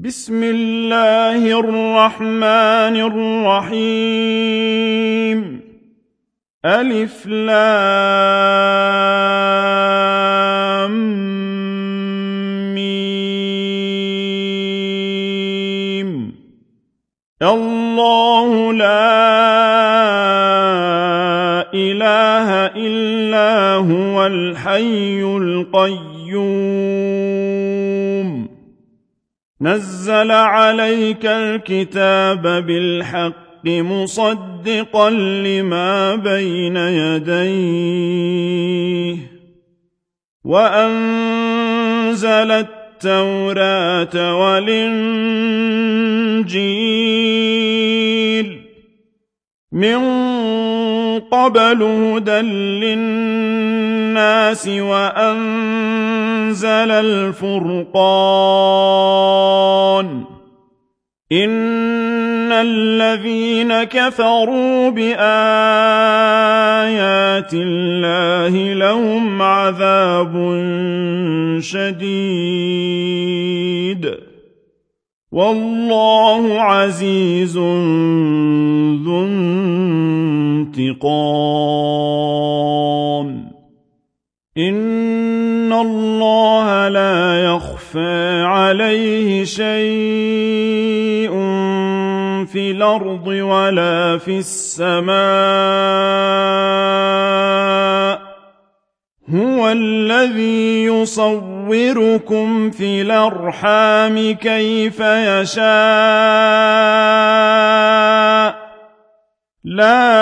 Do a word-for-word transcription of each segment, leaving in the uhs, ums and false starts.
بسم الله الرحمن الرحيم ألف لام ميم الله لا إله إلا هو الحي القيوم نزل عليك الكتاب بالحق مصدقا لما بين يديه وأنزل التوراة والإنجيل من قبل هدى للناس وأنزل الفرقان إن الذين كفروا بآيات الله لهم عذاب شديد والله عزيز ذو انتقام إن الله لا يخفى عليه شيء في الأرض ولا في السماء هو الذي يصوركم في الأرحام كيف يشاء لا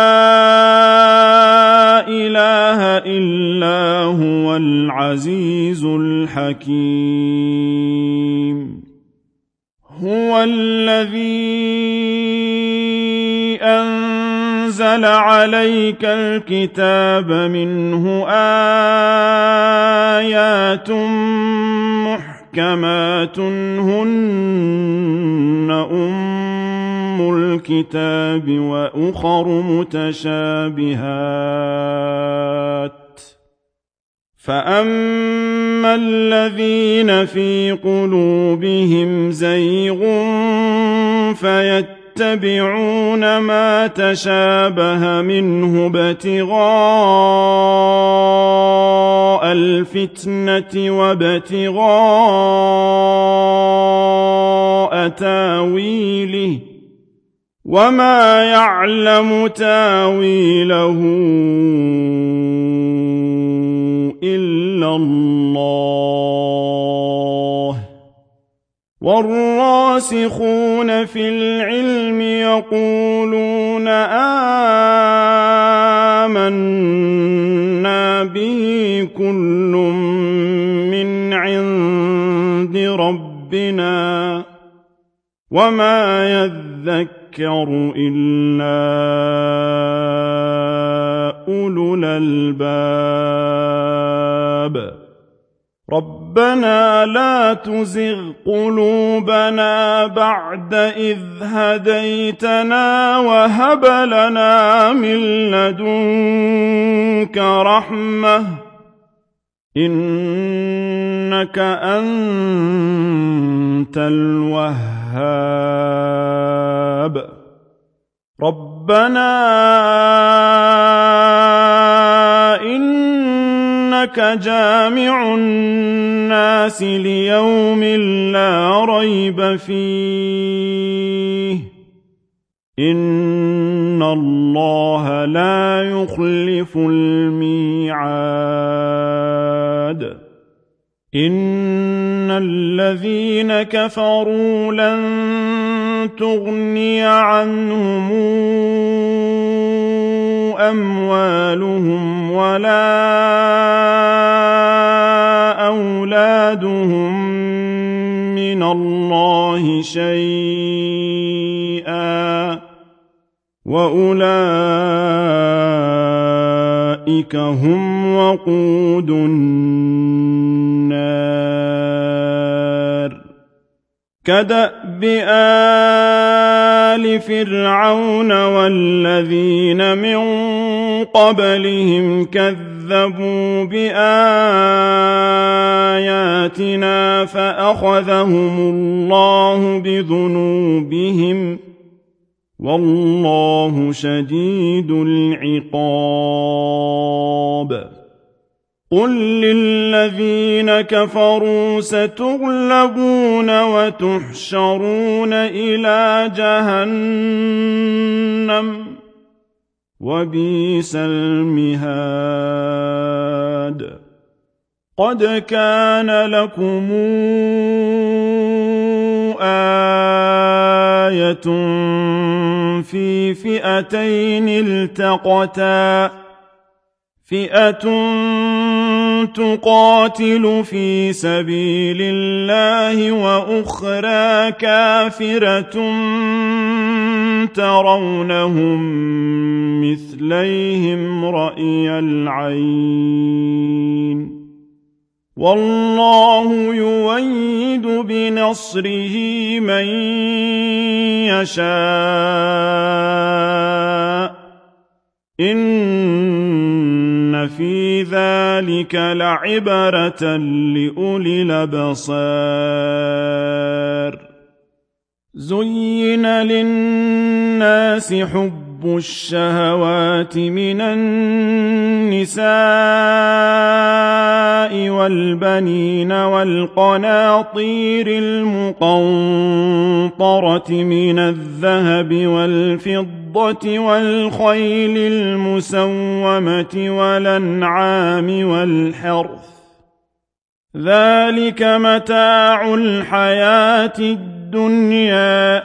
إله إلا هو العزيز الحكيم هو الذي أنزل عليك الكتاب منه آيات محكمات هن أم الكتاب وأخر متشابهات فأما الذين في قلوبهم زيغ فيتبعون ما تشابه منه ابتغاء الفتنة وابتغاء تاويله وما يعلم تاويله إلا الله والراسخون في العلم يقولون آمنا به كل من عند ربنا وما يذكر إلا أولو الألباب ربنا لا تزغ قلوبنا بعد إذ هديتنا وهب لنا من لدنك رحمة إنك أنت الوهاب ربنا إنك جامع الناس ليوم لا ريب فيه إن الله لا يخلف الميعاد إن الذين كفروا لن تغني عنهم أموالهم ولا أولادهم من الله شيئا وأولئك هم وقود النار كدأب آل فرعون والذين من قبلهم كذبوا كذبوا بآياتنا فأخذهم الله بذنوبهم والله شديد العقاب قل للذين كفروا ستغلبون وتحشرون إلى جهنم وبئس المهاد قد كان لكم آية في فئتين التقتا فئة تقاتل في سبيل الله وأخرى كافرة ترونهم مثليهم رأي العين والله يؤيد بنصره من يشاء إن في ذلك لعبرة لأولي الأبصار زين للناس حب الشهوات من النساء والبنين والقناطير المقنطرة من الذهب والفضة والخيل المسومة والأنعام والحرث ذلك متاع الحياة الدنيا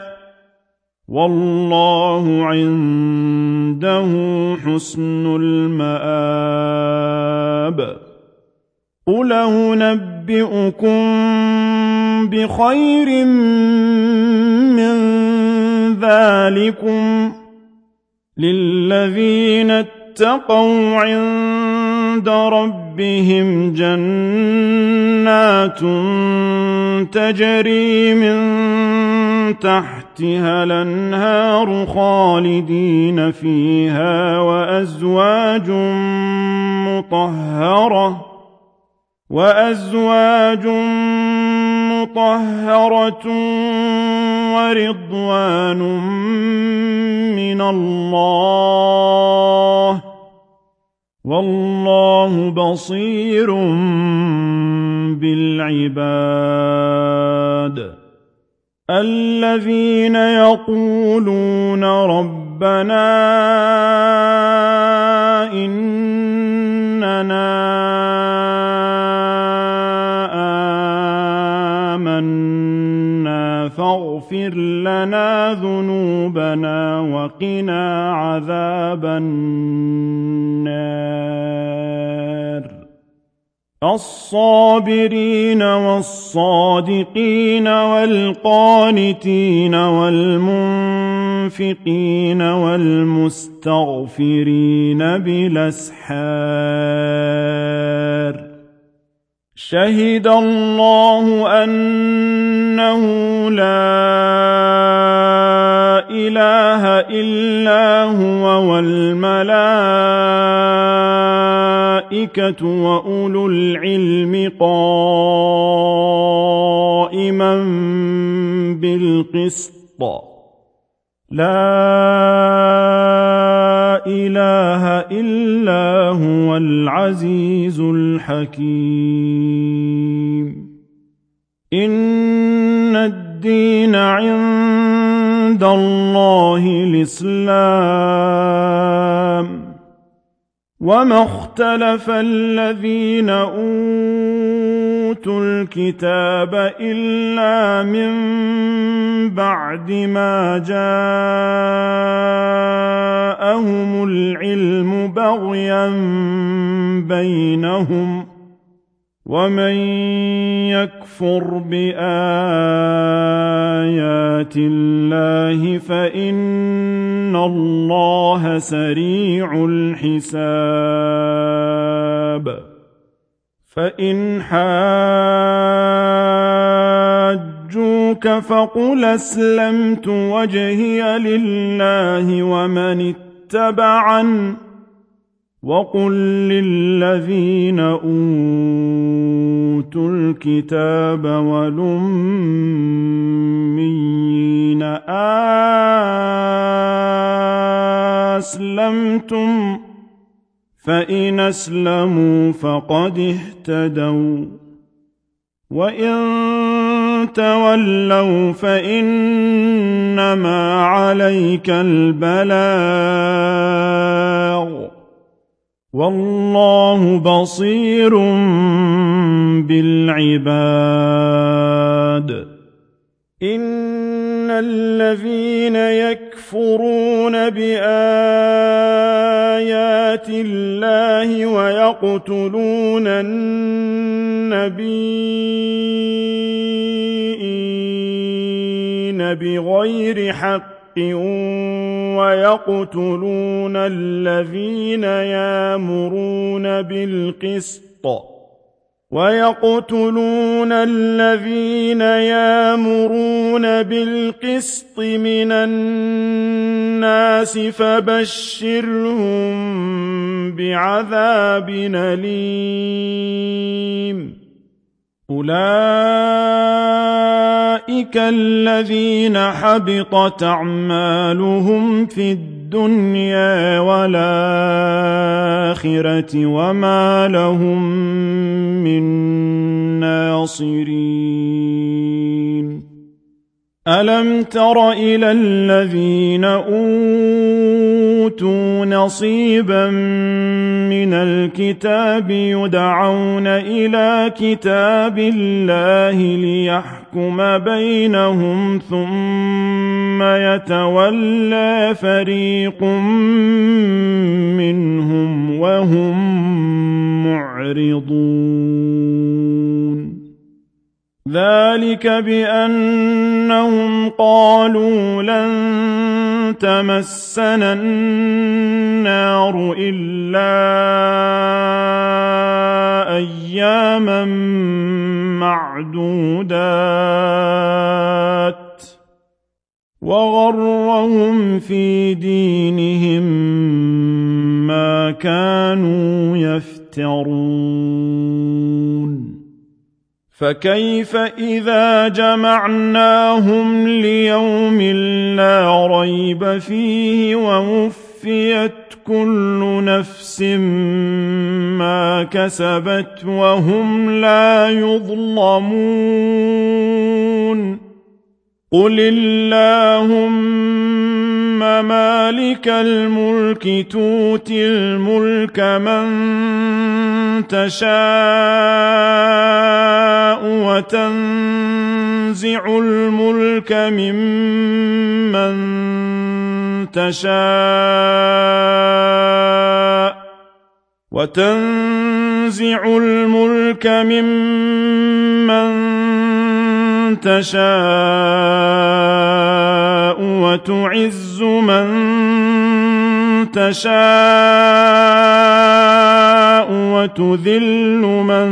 والله عنده حسن المآب قل أنبئكم بخير من ذلكم للذين اتقوا عند ربهم جنات تجري من تحتها الأنهار خالدين فيها وأزواج مطهرة وأزواج مطهرة ورضوان من الله والله بصير بالعباد الذين يقولون ربنا إننا آمنا فاغفر لنا ذنوبنا وقنا عذاب النار الصابرين والصادقين والقانتين والمنفقين والمستغفرين بالأسحار شهد الله أنه لا إله إلا هو والملائكة وأولو العلم قائما بالقسط لا إله إلا هو العزيز الحكيم إن الدين عند الله الإسلام وما اختلف الذين أوتوا الكتاب إلا من بعد ما جاءهم العلم بغيا بينهم ومن يكفر بآيات الله فإن الله سريع الحساب فإن حاجوك فقل أسلمت وجهي لله ومن اتبعن وقل للذين أوتوا الكتاب والأميين أسلمتم فإن أسلموا فقد اهتدوا وإن تولوا فإنما عليك البلاغ والله بصير بالعباد إن الذين يكفرون بآيات الله ويقتلون النبيين بغير حق ويقتلون الذين يأمرون بالقسط ويقتلون الذين يأمرون بالقسط من الناس فبشرهم بعذاب أليم أولئك الذين حبطت أعمالهم في الدنيا والآخرة وما لهم من ناصرين ألم تر إلى الذين أوتوا نصيبا من الكتاب يدعون إلى كتاب الله ليحكم بينهم ثم يتولى فريق منهم وهم معرضون ذلك بأنهم قالوا لن تمسنا النار إلا أياما معدودات وغرهم في دينهم ما كانوا يفترون فكيف إذا جمعناهم ليوم لا ريب فيه ووفيت كل نفس ما كسبت وهم لا يظلمون قل اللهم مالك الملك تؤتي الملك من تشاء وتنزع الملك ممن تشاء وتنزع الملك ممن تشاء وتعز من تشاء وتذل من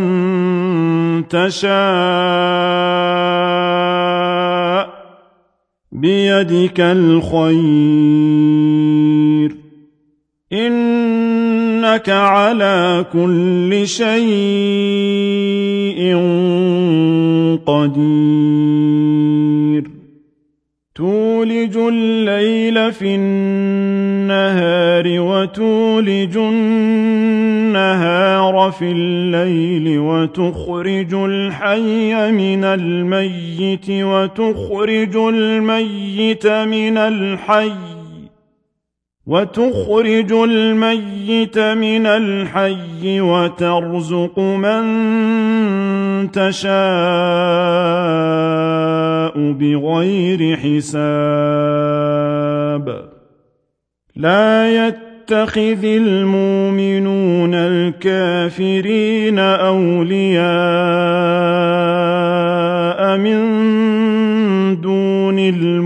تشاء بيدك الخير إنك على كل شيء قدير تولج الليل في النهار وتولج النهار في الليل وتخرج الحي من الميت وتخرج الميت من الحي وتخرج الميت من الحي وترزق من تشاء بغير حساب لا يتخذ المؤمنون الكافرين أولياء من دون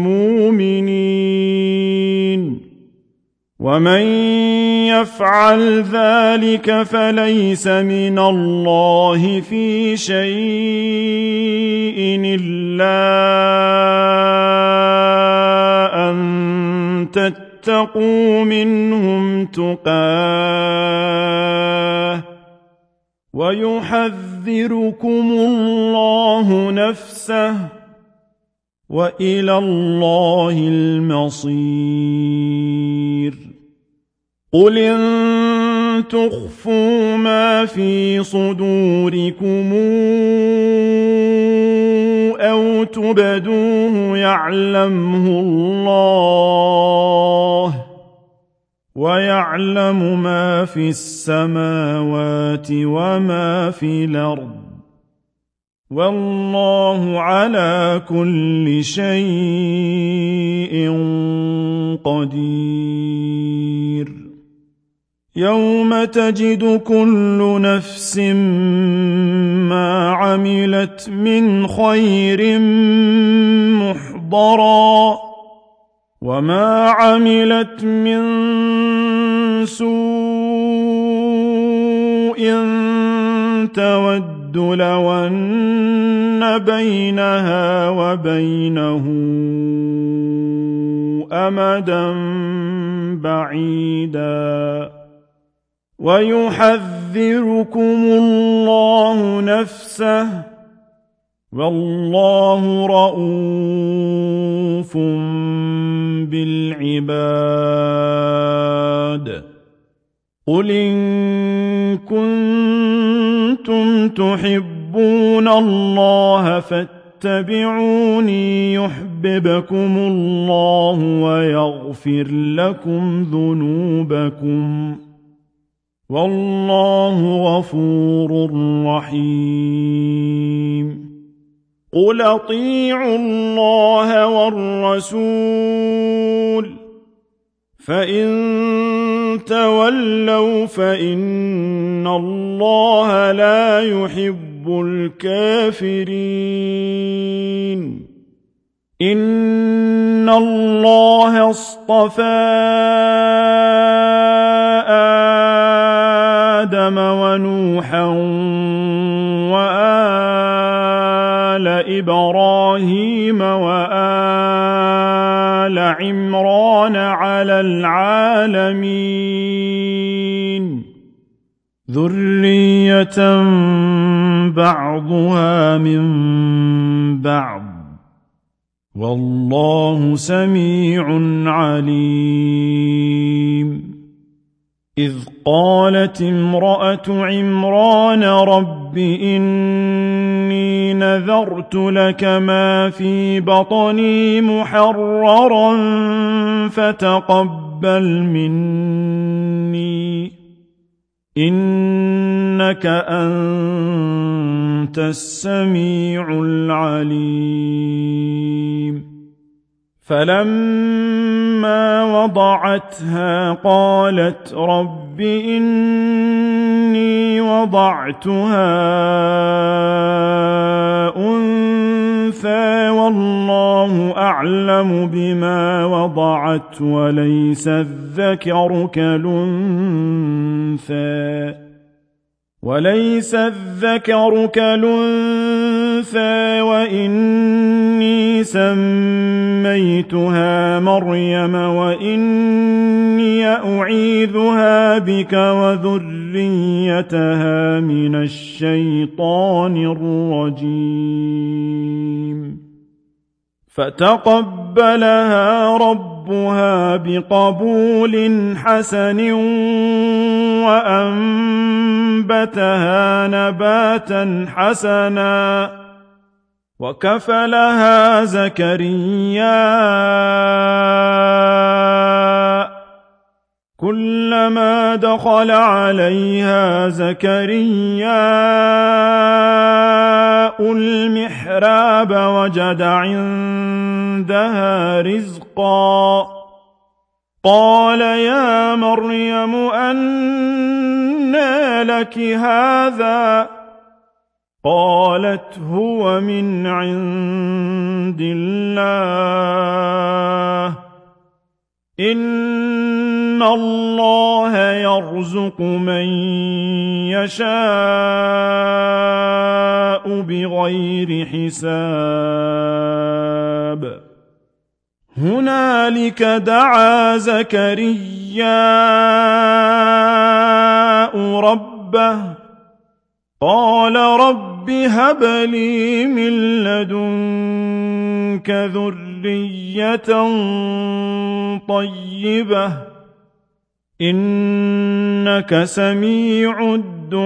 المؤمنين ومن يفعل ذلك فليس من الله في شيء إلا أن تتقوا ولتتقوا منهم تقاه ويحذركم الله نفسه وإلى الله المصير قل إن تخفوا ما في صدوركم أو تبدوه يعلمه الله ويعلم ما في السماوات وما في الأرض والله على كل شيء قدير يوم تجد كل نفس ما عملت من خير محضرا وما عملت من سوء تود لو أن بينها وبينه أمدا بعيدا ويحذركم الله نفسه والله رءوف بالعباد قل إن كنتم تحبون الله فاتبعوني يحببكم الله ويغفر لكم ذنوبكم والله غفور رحيم قل أطيعوا الله والرسول فإن تولوا فإن الله لا يحب الكافرين إن الله اصطفى آدم ونوحا وآل إبراهيم وآل عمران على العالمين ذرية بعضها من بعض والله سميع عليم إذ قالت امرأة عمران رب إني نذرت لك ما في بطني محررا فتقبل مني إنك أنت السميع العليم فلما وضعتها قالت رب إني وضعتها أنثى والله أعلم بما وضعت وليس الذكر كالأنثى وليس الذكر كالأنثى وإني سميتها مريم وإني أعيذها بك وذريتها من الشيطان الرجيم فتقبلها ربها بقبول حسن وأنبتها نباتا حسنا وكفلها زكريا كلما دخل عليها زكريا المحراب وجد عندها رزقا قال يا مريم أنى لك هذا قالت هو من عند الله إن الله يرزق من يشاء بغير حساب هنالك دعا زكرياء ربه قال رب هب لي من لدنك ذرية طيبة إنك سميع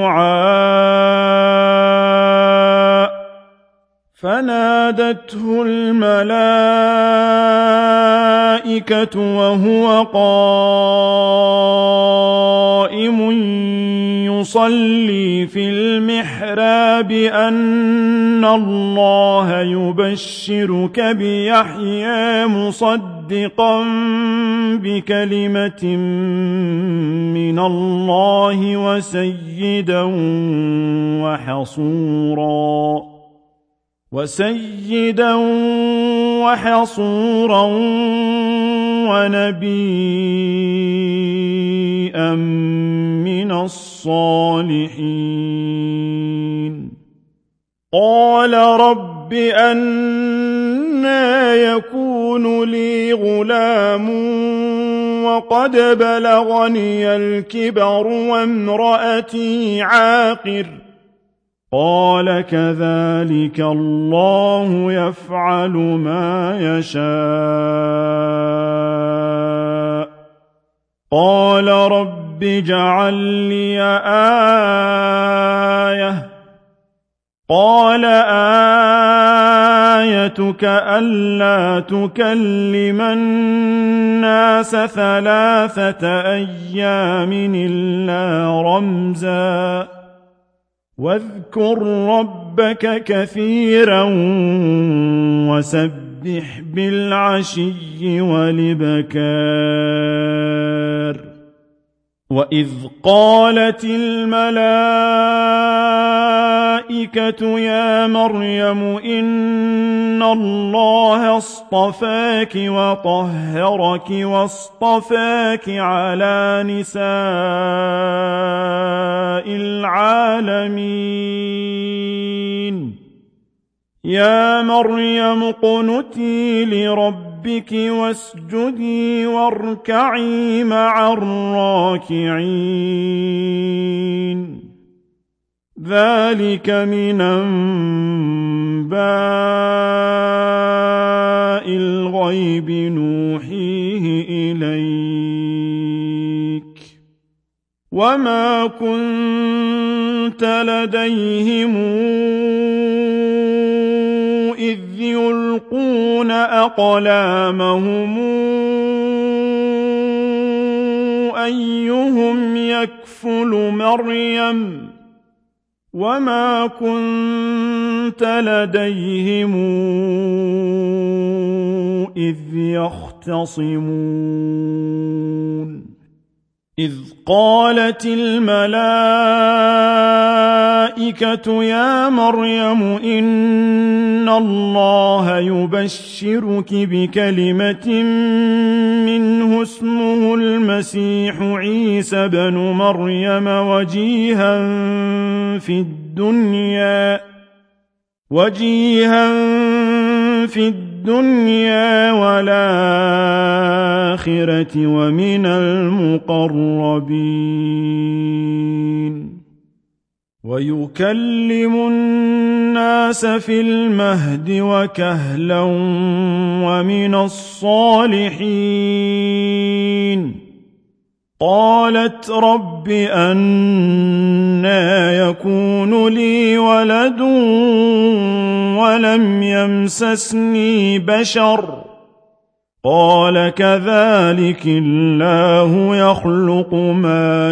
الدعاء فنادته الملائكة وهو قائم يصلي في المحراب أن الله يبشرك بيحيى مصدقا بكلمة من الله وسيدا وحصورا وسيدا وحصورا ونبيا من الصالحين قال رب أنى يكون لي غلام وقد بلغني الكبر وامرأتي عاقر قال كذلك الله يفعل ما يشاء قال رب اجعل لي آية قال آيتك ألا تكلم الناس ثلاثة أيام إلا رمزا واذكر ربك كثيرا وسبح بالعشي والإبكار وإذ قالت الملائكة يا مريم إن الله اصطفاك وطهرك واصطفاك على نساء العالمين يا مريم اقنتي لربك واسجدي واركعي مع الراكعين ذلك من أنباء الغيب نوحيه إليك وما كنت لديهم إذ يلقون أقلامهم أيهم يكفل مريم وما كنت لديهم إذ يختصمون إذ قالت الملائكة يا مريم إن الله يبشرك بكلمة منه اسمه المسيح عيسى بن مريم وجيها في الدنيا وجيها في الدنيا والآخرة ومن المقربين ويكلم الناس في المهد وكهلا ومن الصالحين قالت رب أنى يكون لي ولد ولم يمسسني بشر قال كذلك الله يخلق ما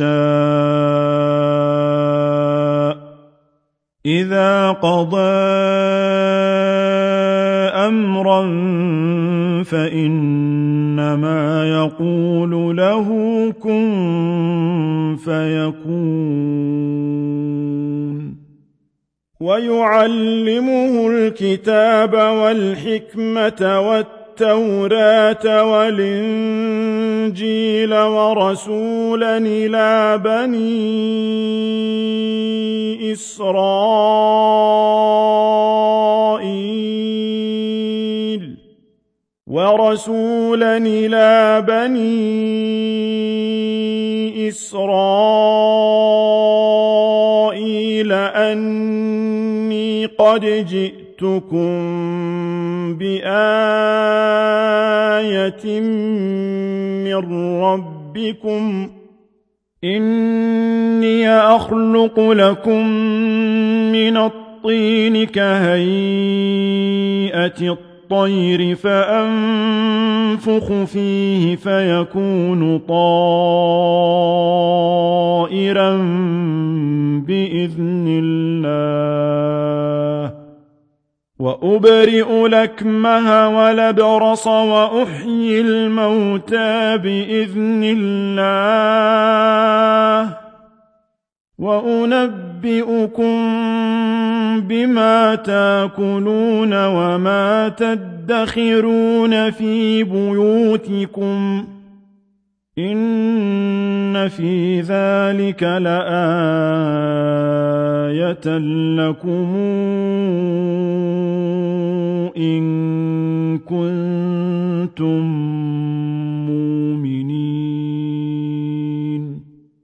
يشاء إذا قضى أمرا فإنما يقول له كن فيكون ويعلمه الكتاب والحكمة والتوراة والإنجيل ورسولا إلى بني إسرائيل ورسولا إلى بني إسرائيل أني قد جئتكم بآية من ربكم إني أخلق لكم من الطين كهيئة الطير فأنفخ فيه فيكون طائرا بإذن الله وأبرئ الأكمه والأبرص وأحيي الموتى بإذن الله وأنبئكم بما تاكلون وما تدخرون في بيوتكم إن في ذلك لآية لكم إن كنتم مؤمنين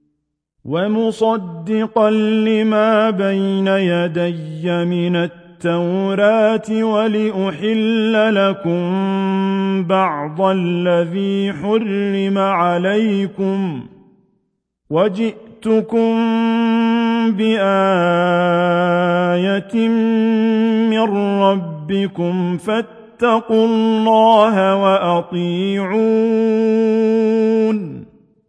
ومصدقا لما بين يدي من التوراة ولأحل لكم بعض الذي حرم عليكم وجئتكم بآية من ربكم فاتقوا الله وأطيعون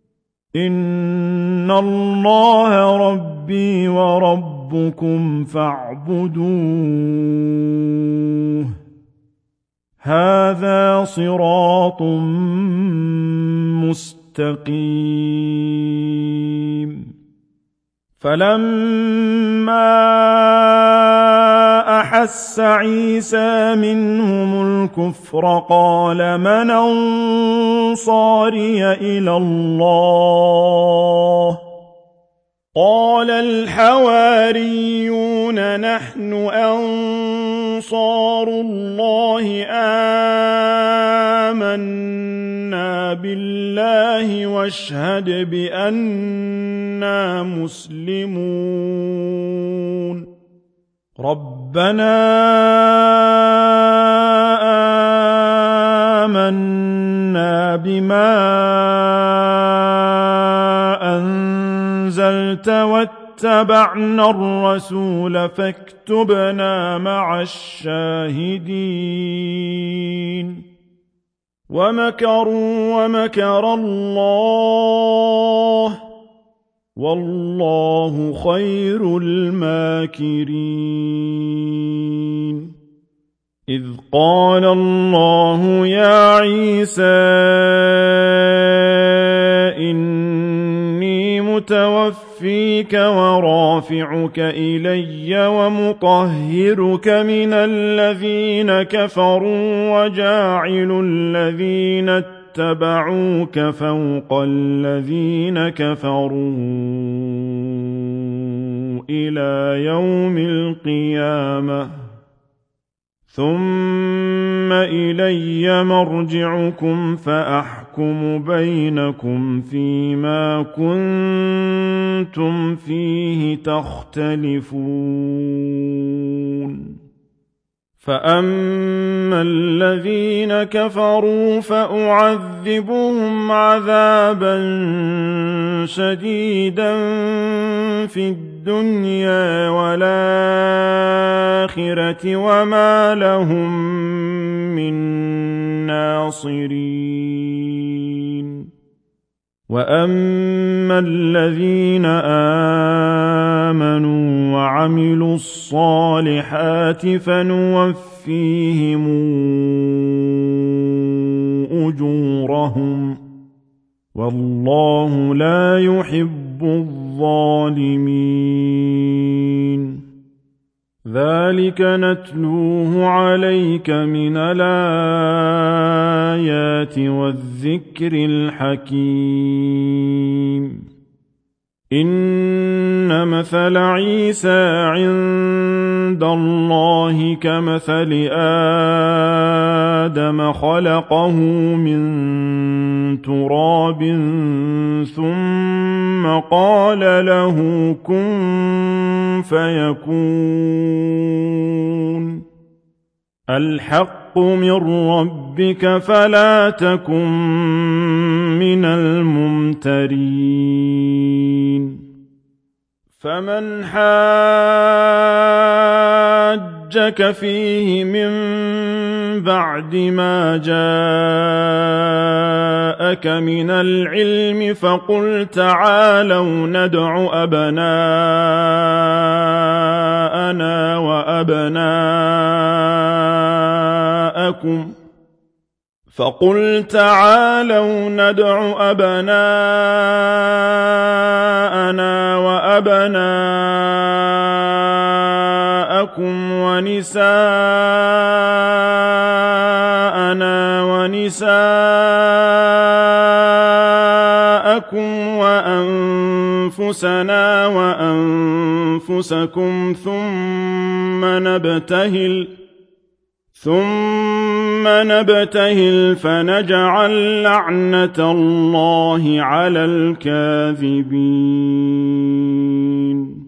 إن الله ربي وربكم فاعبدوه هذا صراط مستقيم فلما أحس عيسى منهم الكفر قال من أنصاري إلى الله قال الحواريون نحن أنصار الله آمنا بالله واشهد بأننا مسلمون ربنا آمنا بما أنزلت واتبعنا الرسول فاكتبنا مع الشاهدين ومكروا ومكر الله والله خير الماكرين إذ قال الله يا عيسى إني متوفيك ورافعك إلي ومطهرك من الذين كفروا وجاعل الذين اتبعوك فوق الذين كفروا إلى يوم القيامة ثم إلي مرجعكم فأحكم بينكم فيما كنتم فيه تختلفون فأما الذين كفروا فأعذبهم عذابا شديدا في الدنيا والآخرة وما لهم من ناصرين وأما الذين آمنوا وعملوا الصالحات فنوفيهم أجورهم والله لا يحب الظالمين ذلك نتلوه عليك من الآيات والذكر الحكيم إن مثل عيسى عند الله كمثل آدم خلقه من تراب ثم قال له كن فيكون الحق من ربك فلا تكن من الممترين فمن حاجك فيه من بعد ما جاءك من العلم فقل تعالوا ندع أبناءنا وأبناءكم فقل تعالوا ندع أبناءنا وأبناءكم ونساءنا ونساءكم وأنفسنا وأنفسكم ثم نبتهل ثم نبتهل فنجعل لعنة الله على الكاذبين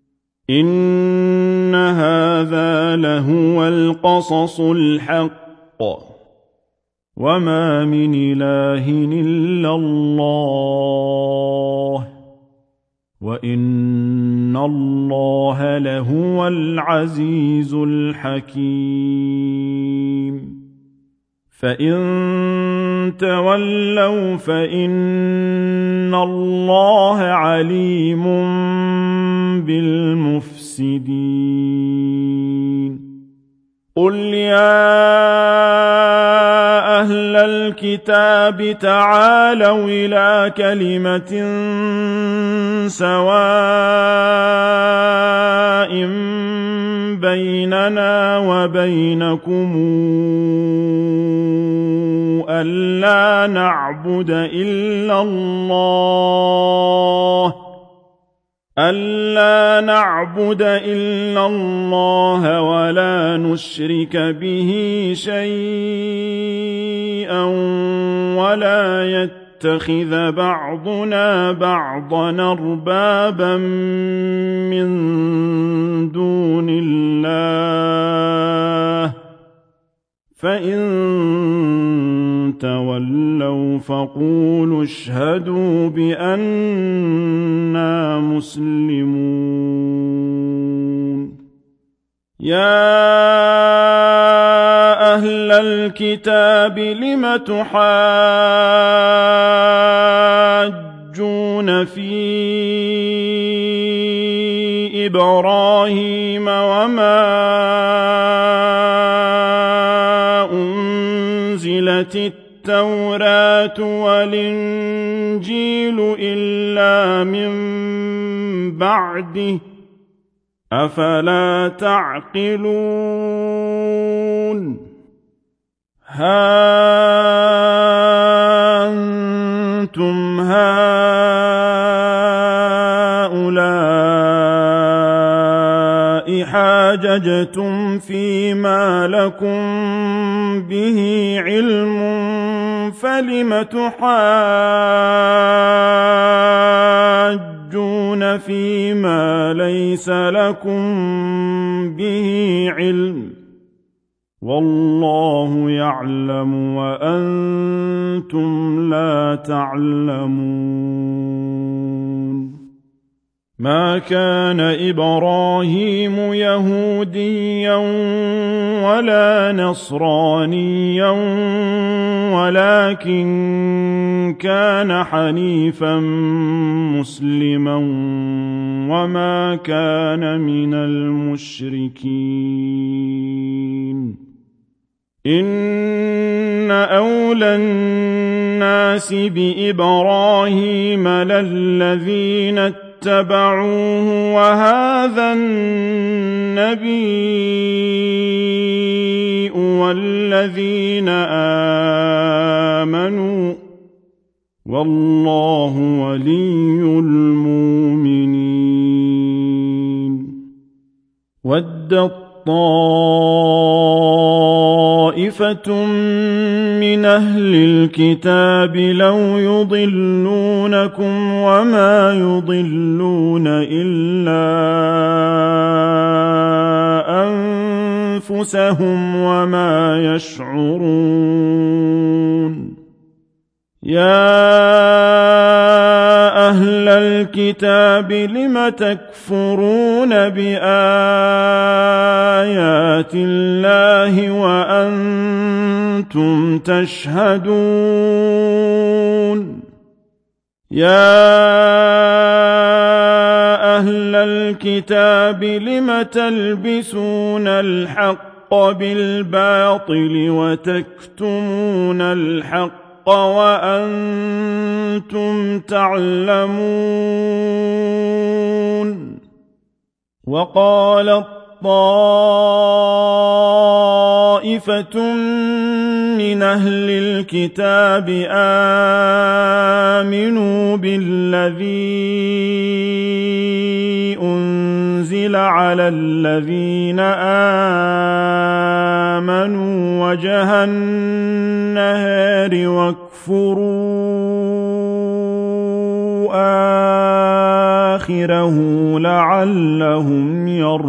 إن هذا لهو القصص الحق وما من إله إلا الله وإن الله لهو العزيز الحكيم فإن تولوا فإن الله عليم بالمفسدين قل يا أهل الكتاب تعالوا إلى كلمة سواء بيننا وبينكم ألا نعبد إلا الله ألا نعبد إلا الله ولا نشرك به شيئا ولا يتخذ بعضنا بعضا أربابا من دون الله فإن تولوا فقولوا اشهدوا بأننا مسلمون يا أهل الكتاب لم تحاجون في إبراهيم وما أنزلت التوراة والإنجيل إلا من بعده أفلا تعقلون ها أنتم هؤلاء حاججتم فيما لكم به علم فلم تحاجون فيما ليس لكم به علم والله يعلم وأنتم لا تعلمون ما كان إبراهيم يهوديا ولا نصرانيا ولكن كان حنيفا مسلما وما كان من المشركين إن أولى الناس بإبراهيم للذين اتبعوه وهذا النبي والذين آمنوا والله ولي المؤمنين ودت طائفة طائفة من أهل الكتاب لو يضلونكم وما يضلون إلا أنفسهم وما يشعرون يا أهل الكتاب لم تكفرون بآيات الله وأنتم تشهدون يا أهل الكتاب لم تلبسون الحق بالباطل وتكتمون الحق وأنتم تعلمون وقالت طائفة من أهل الكتاب آمنوا بالذي أنزل على الذين آمنوا وجه النهار واكفروا آخره لعلهم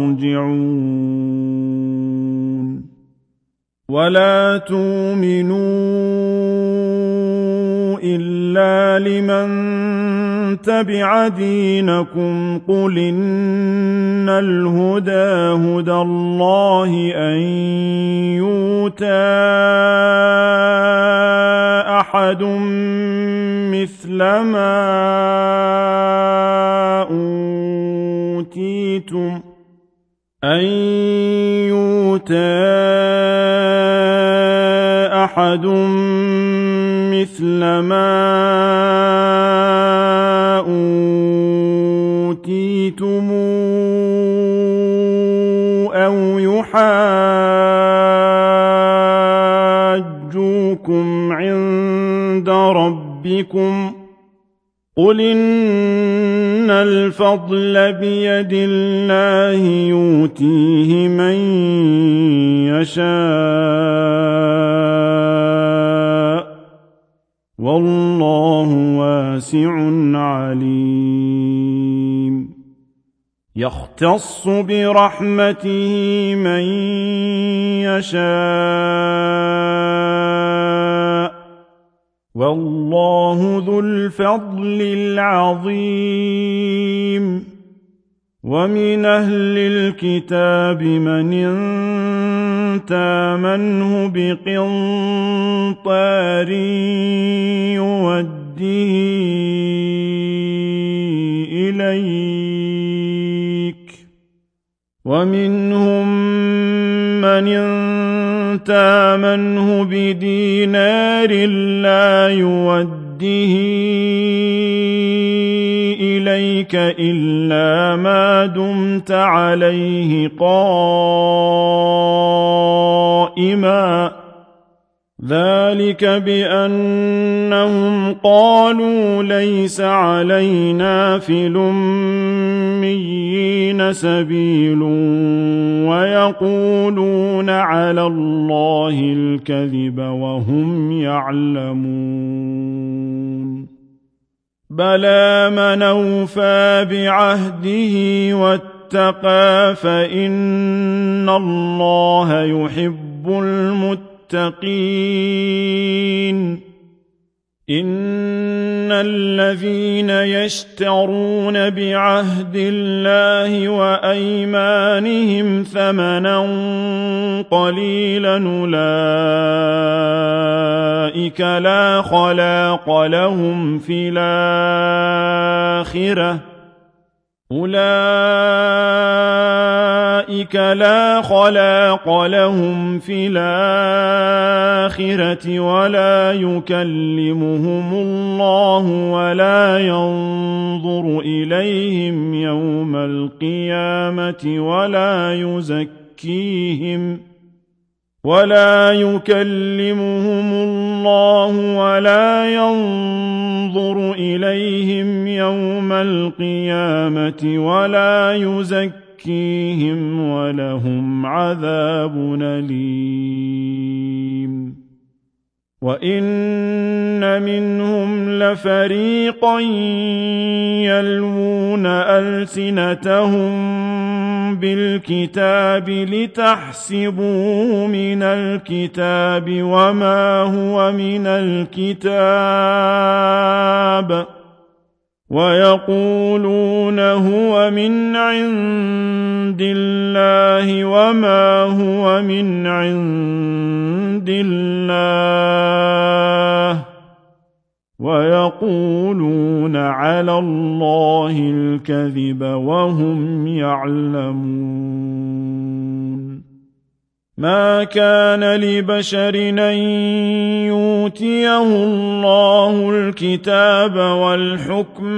يرجعون ولا تؤمنوا إلا لمن تبع دينكم قل إن الهدى هدى الله أن يؤتى أحد مثل ما أوتيتم أن يؤتى أحد مثل ما أوتيتم أو يحاجوكم عند ربكم قل إن الفضل بيد الله يؤتيه من يشاء والله واسع عليم يختص برحمته من يشاء والله ذو الفضل العظيم ومن أهل الكتاب من إن تامنه بقنطار يوديه إليك ومنهم من إن تامنه بدينار لا يوديه إليك إلا ما دمت عليه قائما ذلك بأنهم قالوا ليس علينا في الأميين سبيل ويقولون على الله الكذب وهم يعلمون بلى من أوفى بعهده واتقى فإن الله يحب المتقين إن الذين يشترون بعهد الله وأيمانهم ثمنا قليلا أولئك لا خلاق لهم في الآخرة أولئك لا خلاق لهم في الآخرة ولا يكلمهم الله ولا ينظر إليهم يوم القيامة ولا يزكيهم ولا يكلمهم الله ولا ينظر إليهم يوم القيامة ولا يزكيهم ولهم عذاب أليم وَإِنَّ مِنْهُمْ لَفَرِيقًا يَلْوُونَ أَلْسِنَتَهُم بِالْكِتَابِ لِتَحْسَبُوهُ مِنَ الْكِتَابِ وَمَا هُوَ مِنَ الْكِتَابِ وَيَقُولُونَ هُوَ مِنْ عِندِ اللَّهِ وَمَا هُوَ مِنْ عِندِ اللَّهِ وَيَقُولُونَ عَلَى اللَّهِ الْكَذِبَ وَهُمْ يَعْلَمُونَ مَا كَانَ لِبَشَرٍ أَن يُؤْتِيَهُ اللَّهُ الْكِتَابَ وَالْحُكْمَ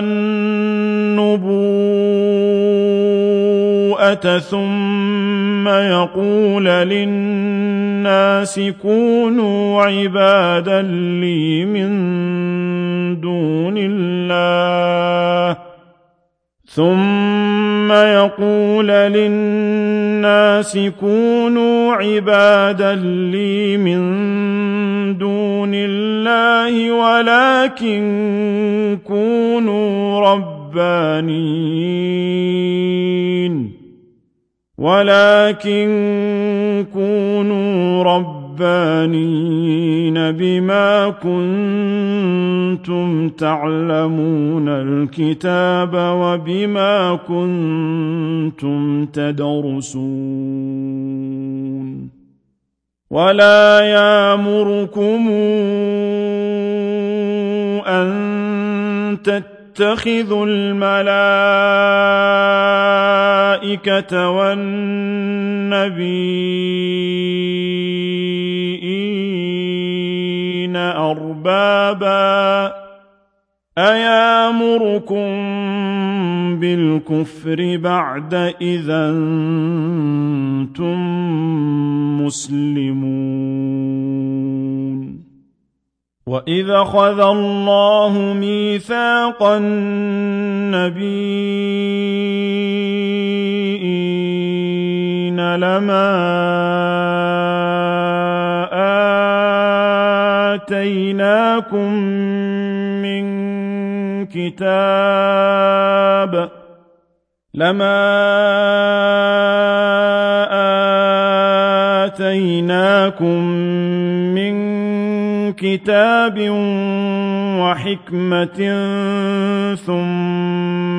وَالنُّبُوَّةَ ثُمَّ يَقُولَ لِلنَّاسِ كُونُوا عِبَادًا لِّي مِن دُونِ اللَّهِ ثُمَّ يَقُولُ لِلنَّاسِ كُونُوا عِبَادًا لِّي مِن دُونِ اللَّهِ وَلَكِن كُونُوا رَبَّانِيِّينَ وَلَكِن كُونُوا رَبَّانِيِّينَ بِمَا كُنتُمْ تَعْلَمُونَ الْكِتَابَ وَبِمَا كُنتُمْ تَدْرُسُونَ وَلَا يَأْمُرُكُمْ أَن تَتَّخِذُوا الْمَلَائِكَةَ وَالنَّبِيِّينَ أَرْبَابًا أَيَأْمُرُكُم بِالْكُفْرِ بَعْدَ إِذْ أَنتُم مُّسْلِمُونَ وَإِذْ أَخَذَ اللَّهُ مِيثَاقَ النَّبِيِّينَ لَمَا آتَيْنَاكُم مِّن كِتَابٍ لَمَا آتَيْنَاكُم مِّن كِتَابٍ وَحِكْمَةٍ ثُمَّ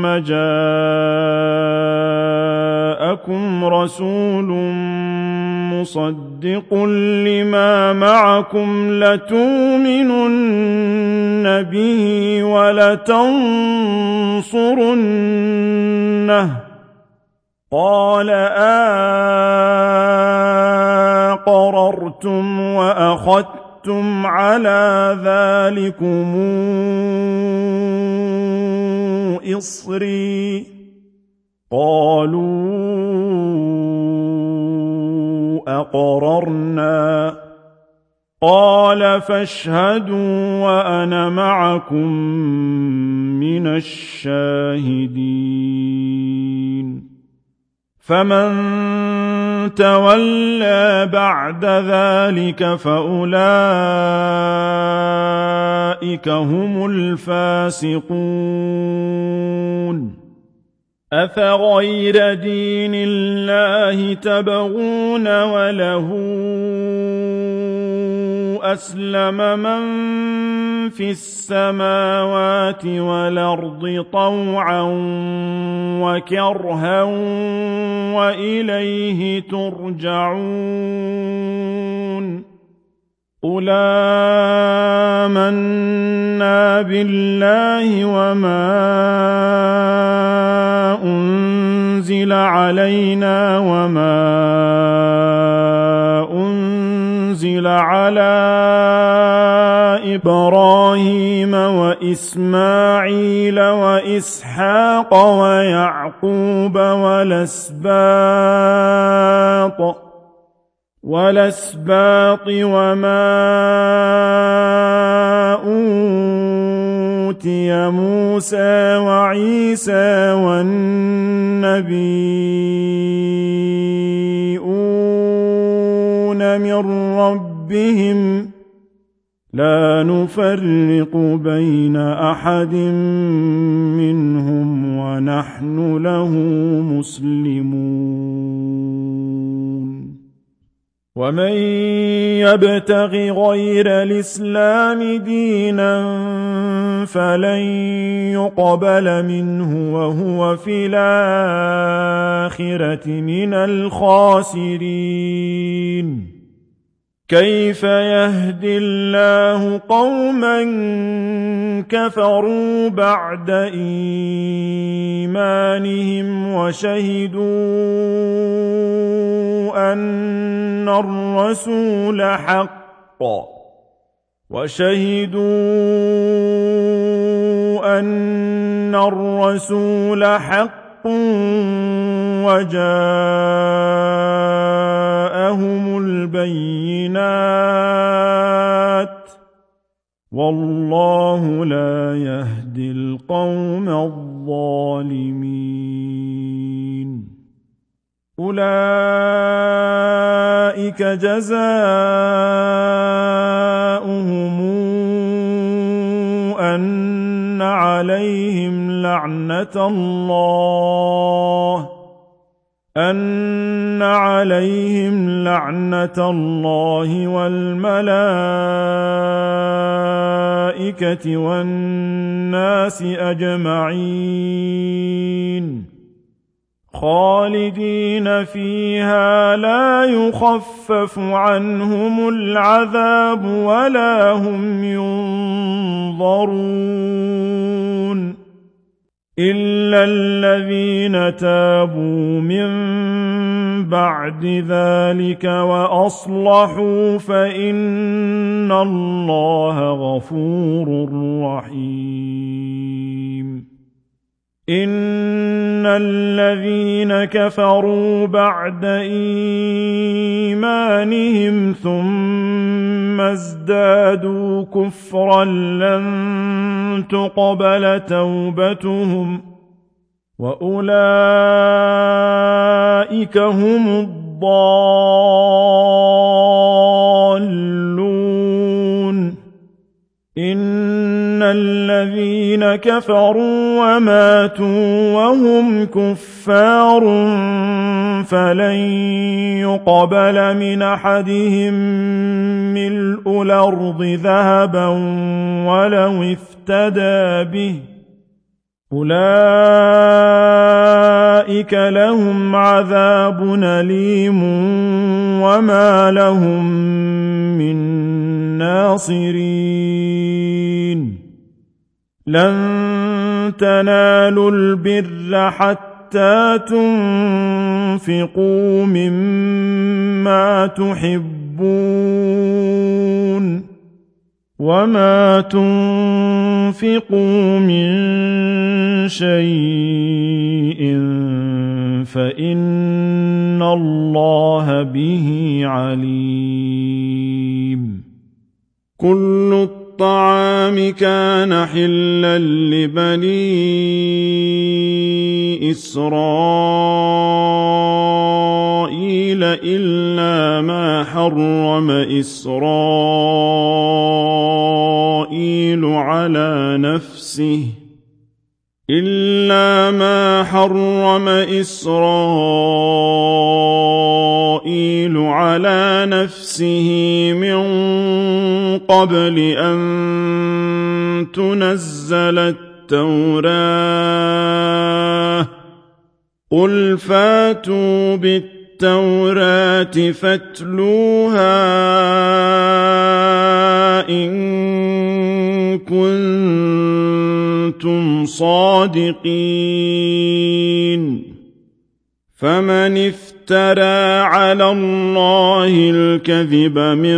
جَاءَكُمْ رَسُولٌ مُّصَدِّقٌ لِّمَا مَعَكُمْ لَتُؤْمِنُنَّ بِهِ وَلَتَنصُرُنَّهُ قَالَ أَقَرَرْتُمْ وَأَخَذْتُمْ عَلَىٰ ذَٰلِكُمْ إِصْرِي قَالُوا أَقْرَرْنَا قَالَ فَاشْهَدُوا وَأَنَا مَعَكُم مِّنَ الشَّاهِدِينَ فَمَن تَوَلَّىٰ بَعْدَ ذَٰلِكَ فَأُولَٰئِكَ هُمُ الْفَاسِقُونَ أَفَغَيْرَ دِينِ اللَّهِ تَبْغُونَ وَلَهُ أَسْلَمَ مَن فِي السَّمَاوَاتِ وَالْأَرْضِ طَوْعًا وَكَرْهًا وَإِلَيْهِ تُرْجَعُونَ قُلْ آمَنَّا بِاللَّهِ وَمَا أُنزِلَ عَلَيْنَا وَمَا أُنزِلَ عَلَىٰ إِبْرَاهِيمَ وَإِسْمَاعِيلَ وَإِسْحَاقَ وَيَعْقُوبَ وَالْأَسْبَاطِ وَالْأَسْبَاطِ وَمَا أُوتِيَ مُوسَىٰ وَعِيسَىٰ وَالنَّبِيُّونَ مِن رَّبِّهِمْ لا نفرق بين أحد منهم ونحن له مسلمون ومن يبتغ غير الإسلام دينا فلن يقبل منه وهو في الآخرة من الخاسرين كيف يهدي الله قوما كفروا بعد إيمانهم وشهدوا أن الرسول حق وشهدوا أن الرسول حق وجاءهم البينات والله لا يهدي القوم الظالمين أولئك جزاؤهم أن عليهم لعنة الله أن عليهم لعنة الله والملائكة والناس أجمعين خالدين فيها لا يخفف عنهم العذاب ولا هم ينظرون إلا الذين تابوا من بعد ذلك وأصلحوا فإن الله غفور رحيم إن الذين كفروا بعد إيمانهم ثم ازدادوا كفرا لن تقبل توبتهم وأولئك هم الضالون إن الذين كفروا وماتوا وهم كفار فلن يقبل من أحدهم ملء الأرض ذهبا ولو افتدى به أولئك لهم عذاب أليم وما لهم من ناصرين لن تنالوا البر حتى تنفقوا مما تحبون وما تنفقوا من شيء فإن الله به عليم كل الطعام كان حلا لبني إسرائيل إلا ما حرم إسرائيل على نفسه إلا ما حرم إسرائيل على نفسه من قبل أن تنزل التوراة قل فاتوا بالتوراة فاتلوها إن كنتم صادقين فمن افترى على الله الكذب من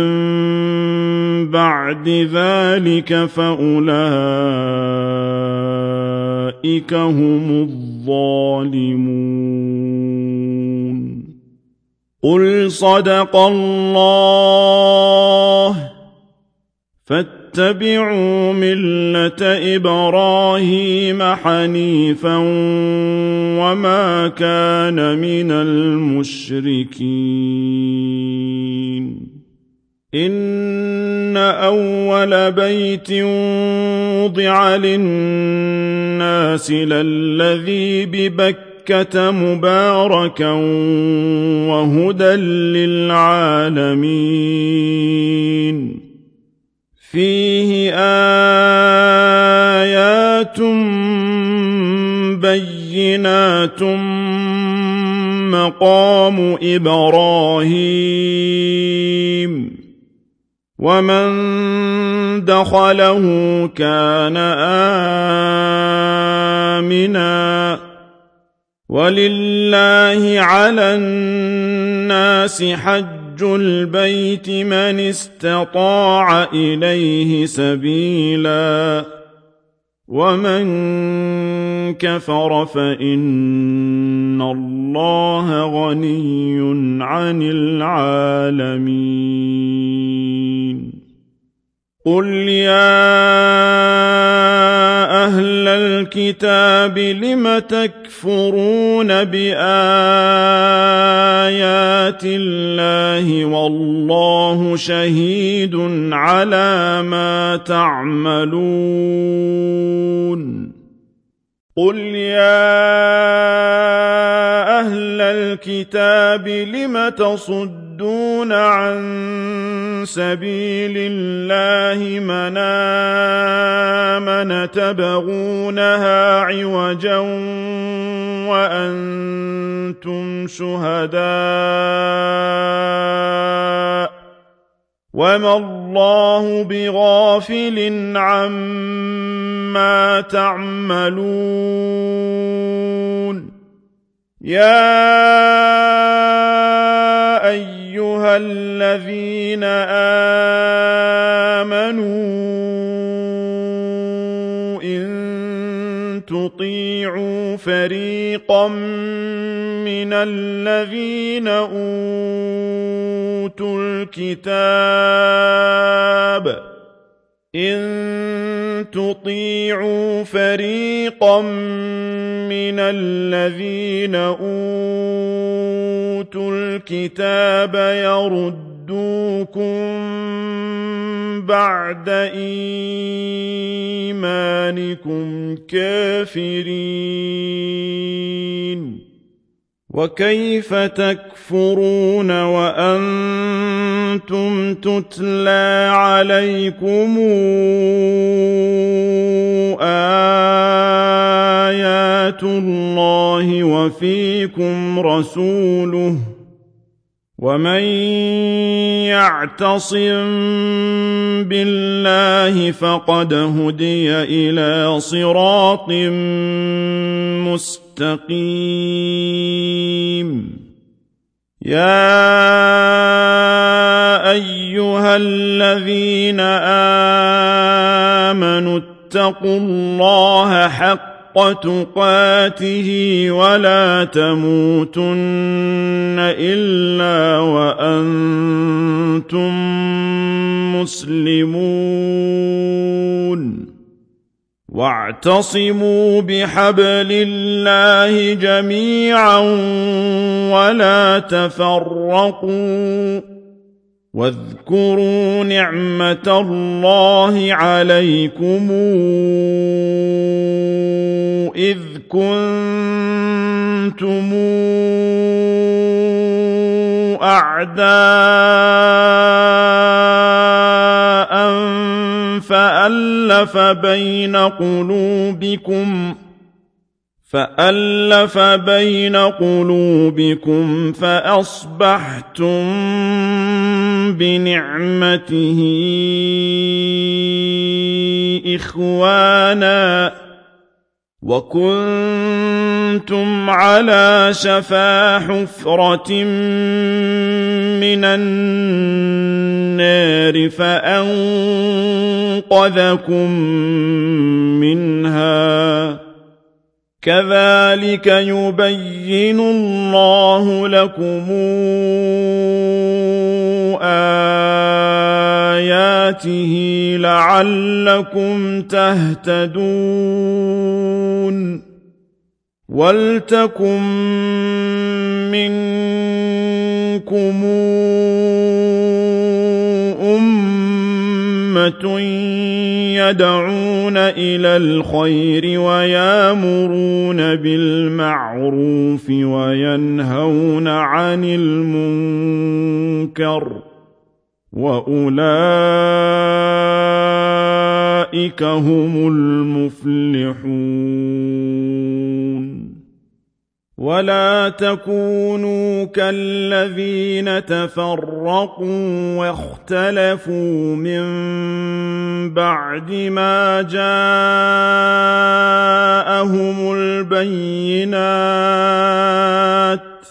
بعد ذلك فأولئك هم الظالمون قل صدق الله فاتبعوا ملة إبراهيم حنيفا وما كان من المشركين إن أول بيت وضع للناس للذي ببكة مباركا وهدى للعالمين فيه آيات بينات مقام إبراهيم ومن دخله كان آمنا ولله على الناس حج البيت من استطاع إليه سبيلا ومن كفر فإن الله غني عن العالمين قل يا أهل الكتاب لم تكفرون بآيات الله والله شهيد على ما تعملون قل يا أهل الكتاب لم تصدون عن سبيل الله من آمن تبغونها عوجا وأنتم شهداء وما الله بغافل عما تعملون يا أيها الذين آمنوا إن تطيعوا فريقا من الذين أوتوا الكتاب إن تطيعوا فريقا من الذين أوتوا الكتاب يردوكم بعد إيمانكم كافرين وكيف تكفرون وأنتم تتلى عليكم آيات الله وفيكم رسوله ومن يعتصم بالله فقد هدي إلى صراط مستقيم يا أيها الذين آمنوا اتقوا الله حق تقاته ولا تموتن إلا وأنتم مسلمون واعتصموا بحبل الله جميعا ولا تفرقوا واذكروا نعمة الله عليكم إذ كنتم أعداء فألف بين قلوبكم فألف بين قلوبكم فأصبحتم بنعمته إخوانا وكنتم على شفا حفرة من النار فأنقذكم منها كذلك يبين الله لكم آياته لعلكم تهتدون ولتكن منكم أمة أمة يدعون إلى الخير ويامرون بالمعروف وينهون عن المنكر وأولئك هم المفلحون ولا تكونوا كالذين تفرقوا واختلفوا من بعد ما جاءهم البينات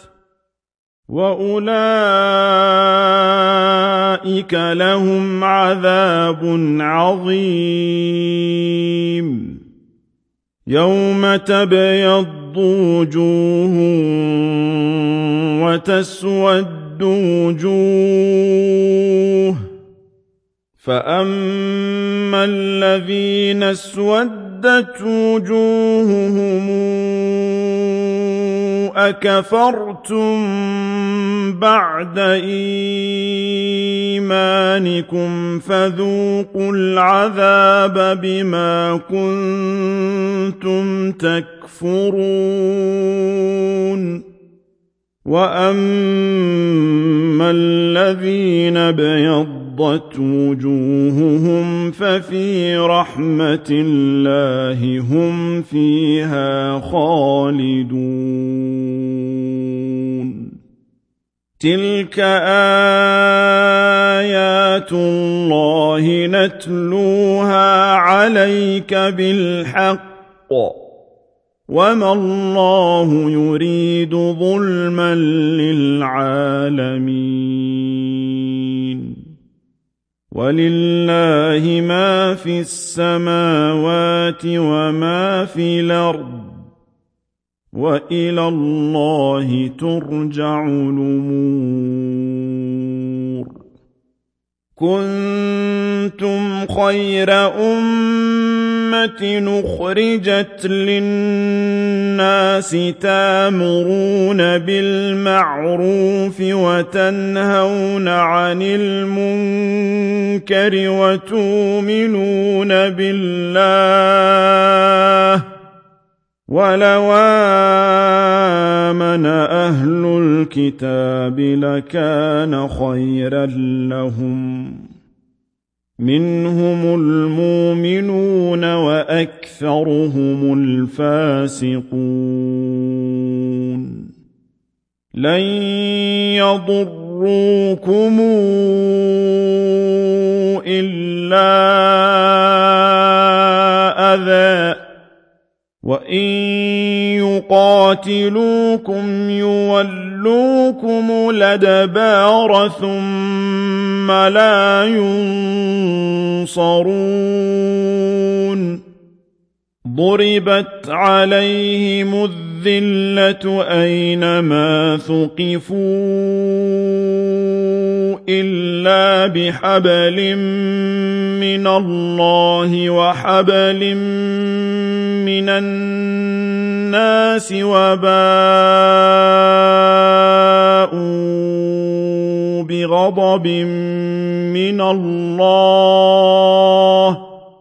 وأولئك لهم عذاب عظيم يوم تبيض وجوه وتسود وجوه فأما الذين اسودت وجوههم أكفرتم بعد إيمانكم فذوقوا العذاب بما كنتم تكفرون وأما الذين ابيضت وجوههم ففي رحمة الله هم فيها خالدون تلك آيات الله نتلوها عليك بالحق وما الله يريد ظلما للعالمين ولله ما في السماوات وما في الأرض وإلى الله ترجع الأمور كنتم خير أمة نخرجت للناس تامرون بالمعروف وتنهون عن المنكر وتؤمنون بالله ولو آمن أهل الكتاب لكان خيرا لهم منهم المؤمنون وأكثرهم الفاسقون لن يضروكم إلا أذى وإن يقاتلوكم يولوكم الأدبار ثم لا ينصرون ضربت عليهم الذلة أينما ثقفوا إلا بحبل من الله وحبل من الناس وباءوا بغضب من الله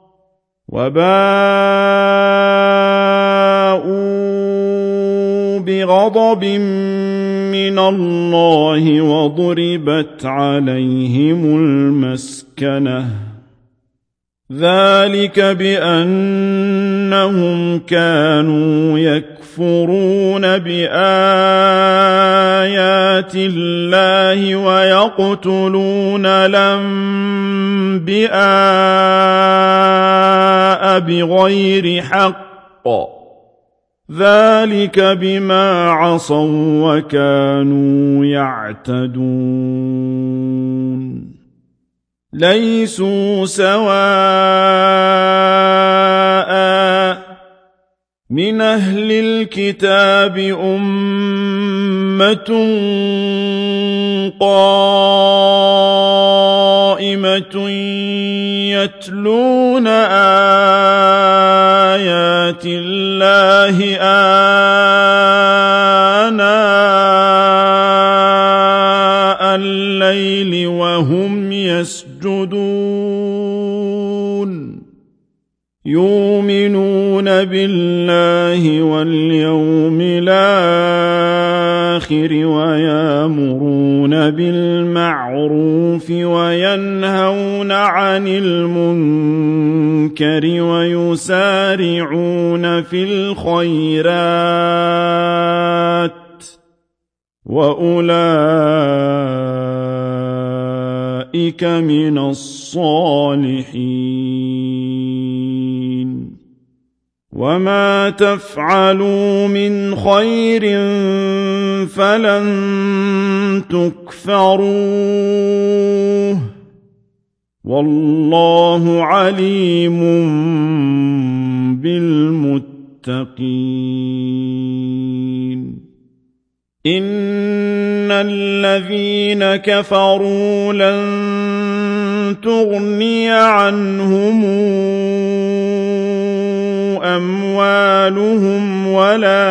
وباءوا بغضب من الله وضربت عليهم المسكنة ذلك بأنهم كانوا يكفرون بآيات الله ويقتلون الأنبياء بغير حق ذلك بما عصوا وكانوا يعتدون ليسوا سواء من أهل الكتاب أمة قائمة يتلون آيات الله آناء الليل وهم يسجدون يسجدون يؤمنون بالله واليوم الآخر ويأمرون بالمعروف وينهون عن المنكر ويسارعون في الخيرات وأولئك من الصالحين وما تفعلوا من خير فلن تكفروه والله عليم بالمتقين إن الذين كفروا لن تغني عنهم أموالهم ولا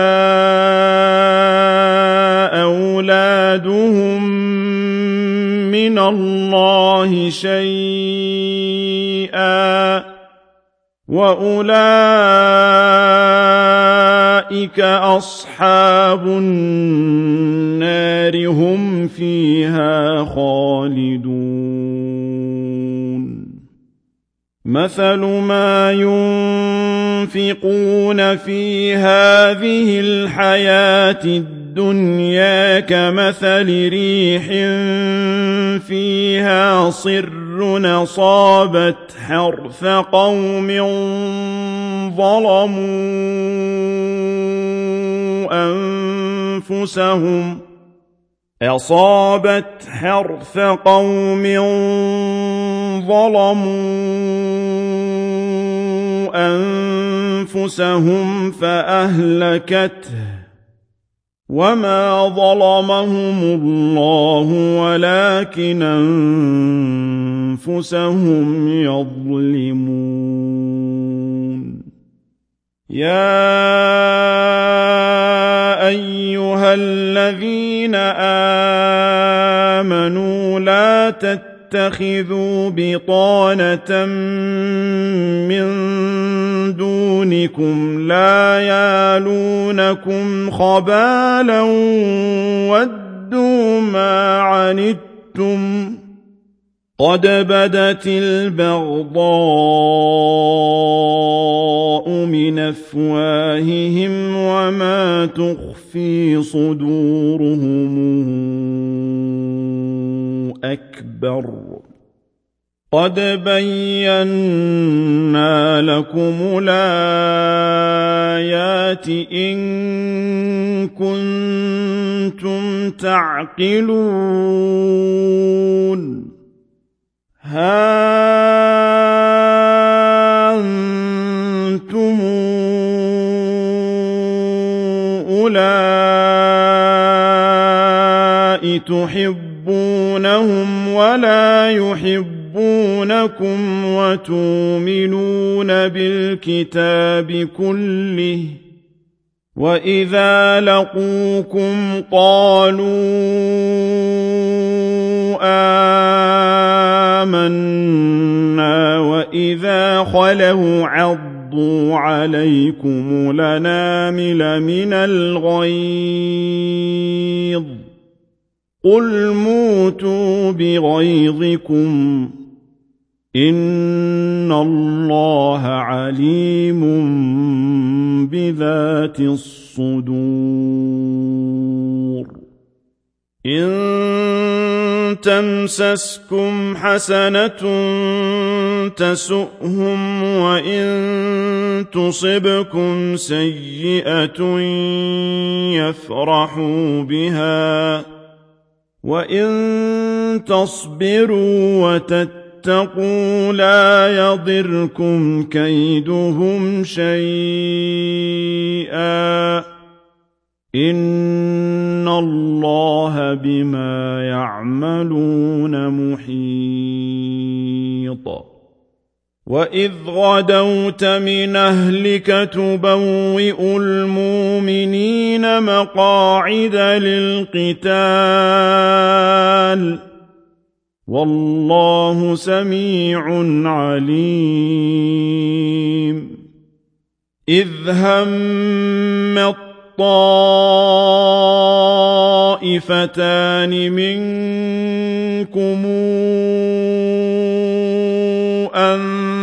أولادهم من الله شيئا وأولئك أصحاب النار هم فيها خالدون مثل ما ينفقون في هذه الحياة الدنيا كمثل ريح فيها صر أصابت حرث قوم ظلموا أنفسهم أصابت حرث قوم ظلموا أنفسهم فأهلكته وما ظلمهم الله ولكن أنفسهم يظلمون يا أيها الذين آمنوا لا تتخذوا بطانة من دونكم لا يالونكم خبالا ودوا ما عنتم قد بدت البغضاء من أفواههم وما تخفي صدورهم أكبر قد بينا لكم الآيات إن كنتم تعقلون ها أنتم أولئك تحبونهم ولا يحبونكم وتؤمنون بالكتاب كله وإذا لقوكم قالوا آمنا وإذا خلوا عضوا عليكم الأنامل من الغيظ قل موتوا بغيظكم إن الله عليم بذات الصدور إن تمسسكم حسنة تسؤهم وإن تصبكم سيئة يفرحوا بها وإن تصبروا وتتقوا لا يضركم كيدهم شيئا إن الله بما يعملون محيط وإذ غدوت من أهلك تبوئ المؤمنين مقاعد للقتال والله سميع عليم إذ هم الطائفتان منكم أن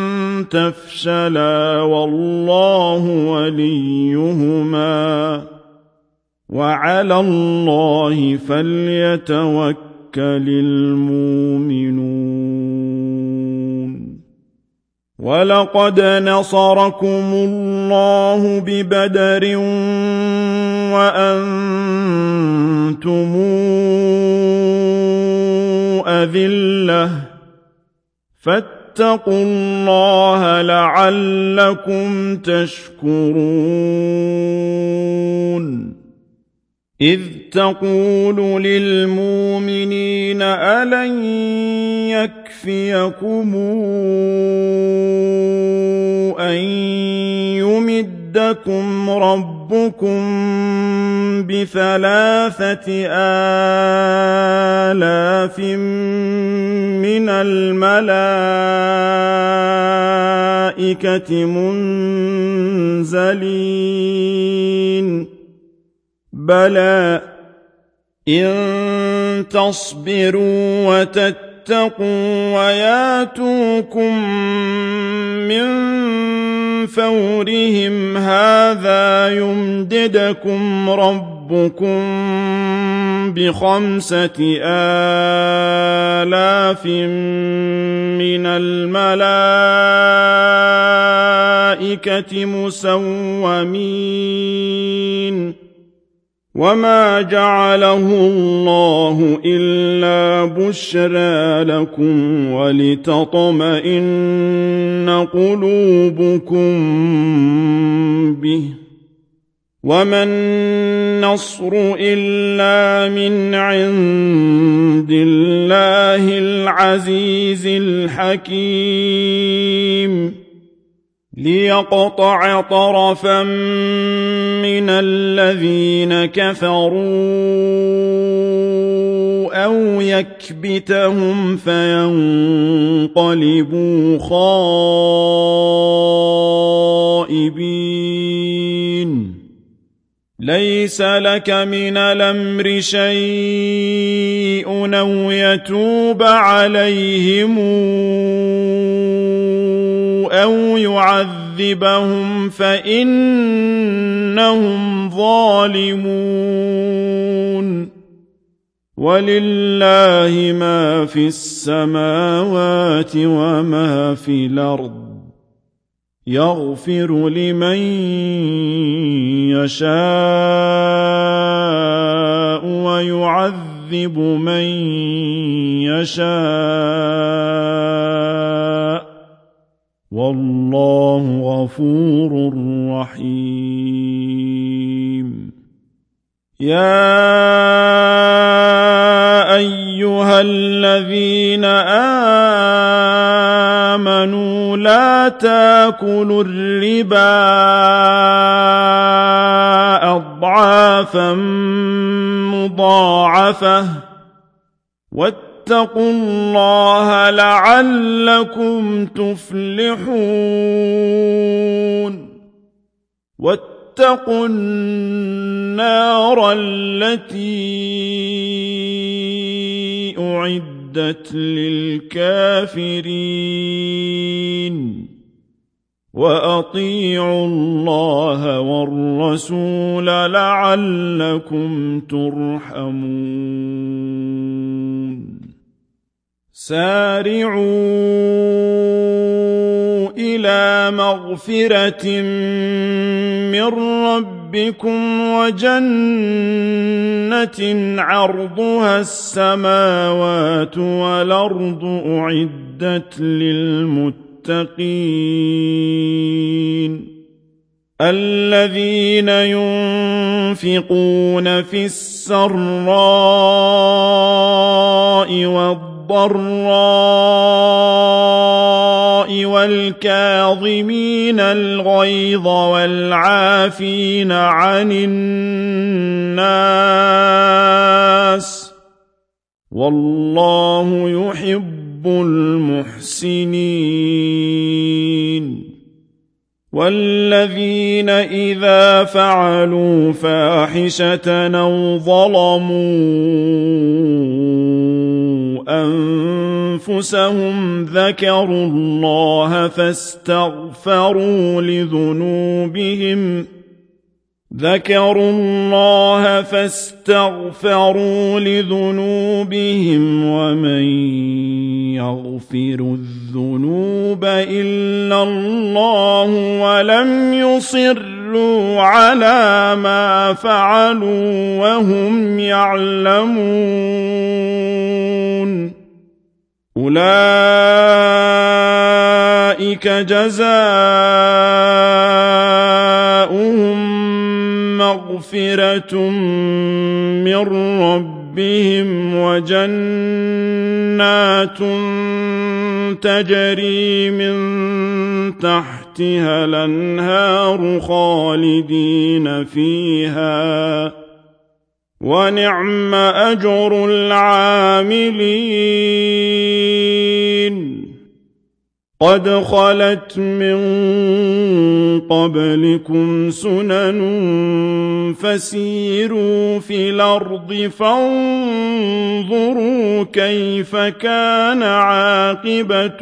تفشلا والله وليهما وعلى الله فليتوكل المؤمنون ولقد نصركم الله ببدر وأنتم أذلة فاتقوا الله لعلكم تشكرون إذ تقول للمؤمنين ألن يكفيكم أن يمدكم ربكم بثلاثة آلاف من الملائكة منزلين بلى إن تصبروا وتتقوا وياتوكم من فورهم هذا يمددكم ربكم بخمسة آلاف من الملائكة مسومين وما جعله الله إلا بشرى لكم ولتطمئن قلوبكم به وما النصر إلا من عند الله العزيز الحكيم ليقطع طرفا من الذين كفروا أو يكبتهم فينقلبوا خائبين ليس لك من الأمر شيء أو يتوب عليهم أو يعذبهم فإنهم ظالمون ولله ما في السماوات وما في الأرض يغفر لمن يشاء ويعذب من يشاء والله غفور رحيم يا أيها الذين آمنوا لا تاكلوا الربا أضعافا مضاعفة واتقوا الله لعلكم تفلحون واتقوا النار التي أعدت للكافرين وأطيعوا الله والرسول لعلكم ترحمون سارعوا إلى مغفرة من ربكم وجنة عرضها السماوات والأرض أعدت للمتقين الذين ينفقون في السراء والضراء والكاظمين الغيظ والعافين عن الناس والله يحب المحسنين والذين إذا فعلوا فاحشة أو ظلموا أنفسهم ذكروا الله فاستغفروا لذنوبهم ذكروا الله فاستغفروا لذنوبهم ومن يغفر الذنوب إلا الله ولم يصروا على ما فعلوا وهم يعلمون أولئك جزاؤهم مغفرة من ربهم وجنات تجري من تحتها الأنهار خالدين فيها ونعم أجر العاملين قد خلت من قبلكم سنن فسيروا في الأرض فانظروا كيف كان عاقبة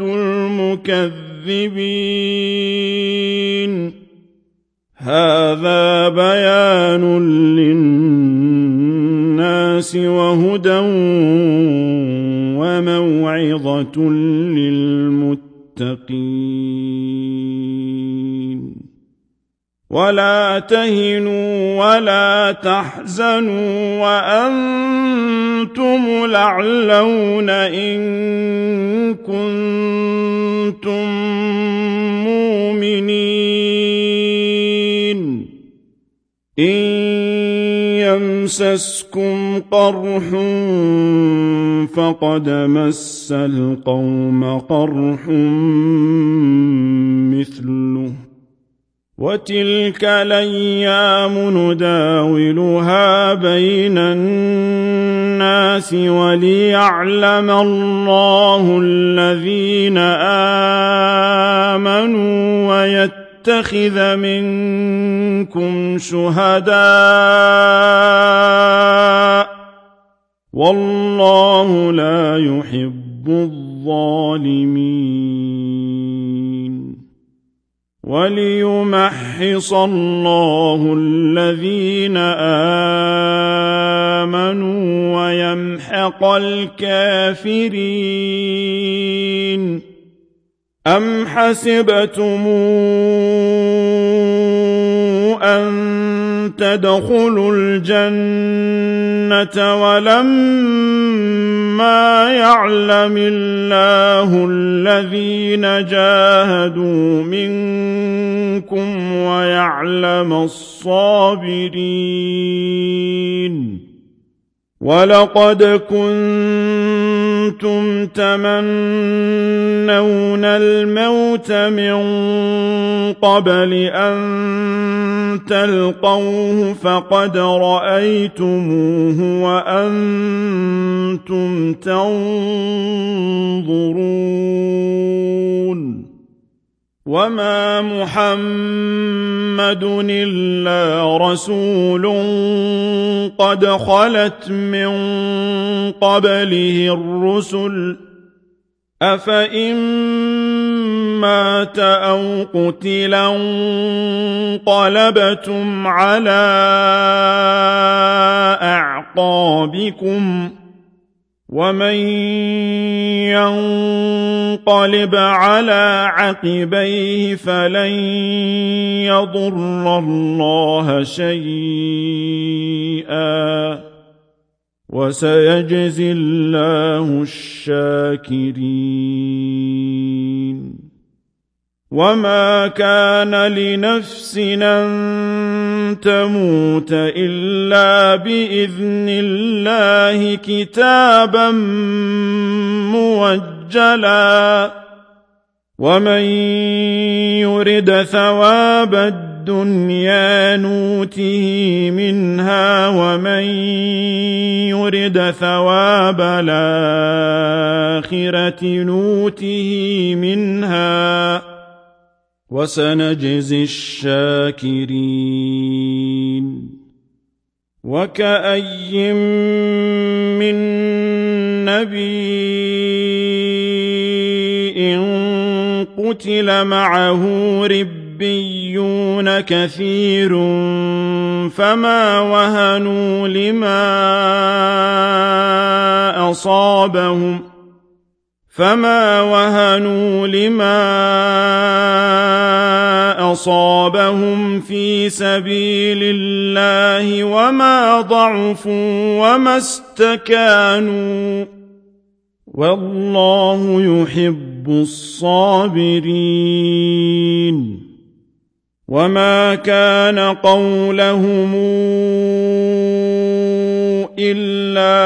المكذبين هذا بيان للناس وهدى وموعظة للمتقين ولا تهنوا ولا تحزنوا وأنتم الأعلون إن كنتم مؤمنين إن يمسسكم قرح فقد مس القوم قرح مثله وتلك الأيام نداولها بين الناس وليعلم الله الذين آمنوا ويتخذ منكم شهداء والله لا يحب الظالمين وليمحص الله الذين آمنوا ويمحق الكافرين أم حسبتم أن تدخلوا الجنة ولما يعلم الله الذين جاهدوا منكم ويعلم الصابرين ولقد كنتم تمنون الموت من قبل أن تلقوه فقد رأيتموه وأنتم تنظرون وما محمد إلا رسول قد خلت من قبله الرسل أفإن مات أو قتلا انقلبتم على أعقابكم ومن ينقلب على عقبيه فلن يضر الله شيئا وسيجزي الله الشاكرين وما كان لنفس أن تموت إلا بإذن الله كتابا موجلا ومن يرد ثواب الدنيا الدنيا نوته منها ومن يرد ثواب الآخرة نوته منها وسنجزي الشاكرين وكأي من نبي قتل معه ربيون كثير فما وهنوا لما أصابهم فما وهنوا لما أصابهم في سبيل الله وما ضعفوا وما استكانوا والله يحب الصابرين وما كان قولهم إلا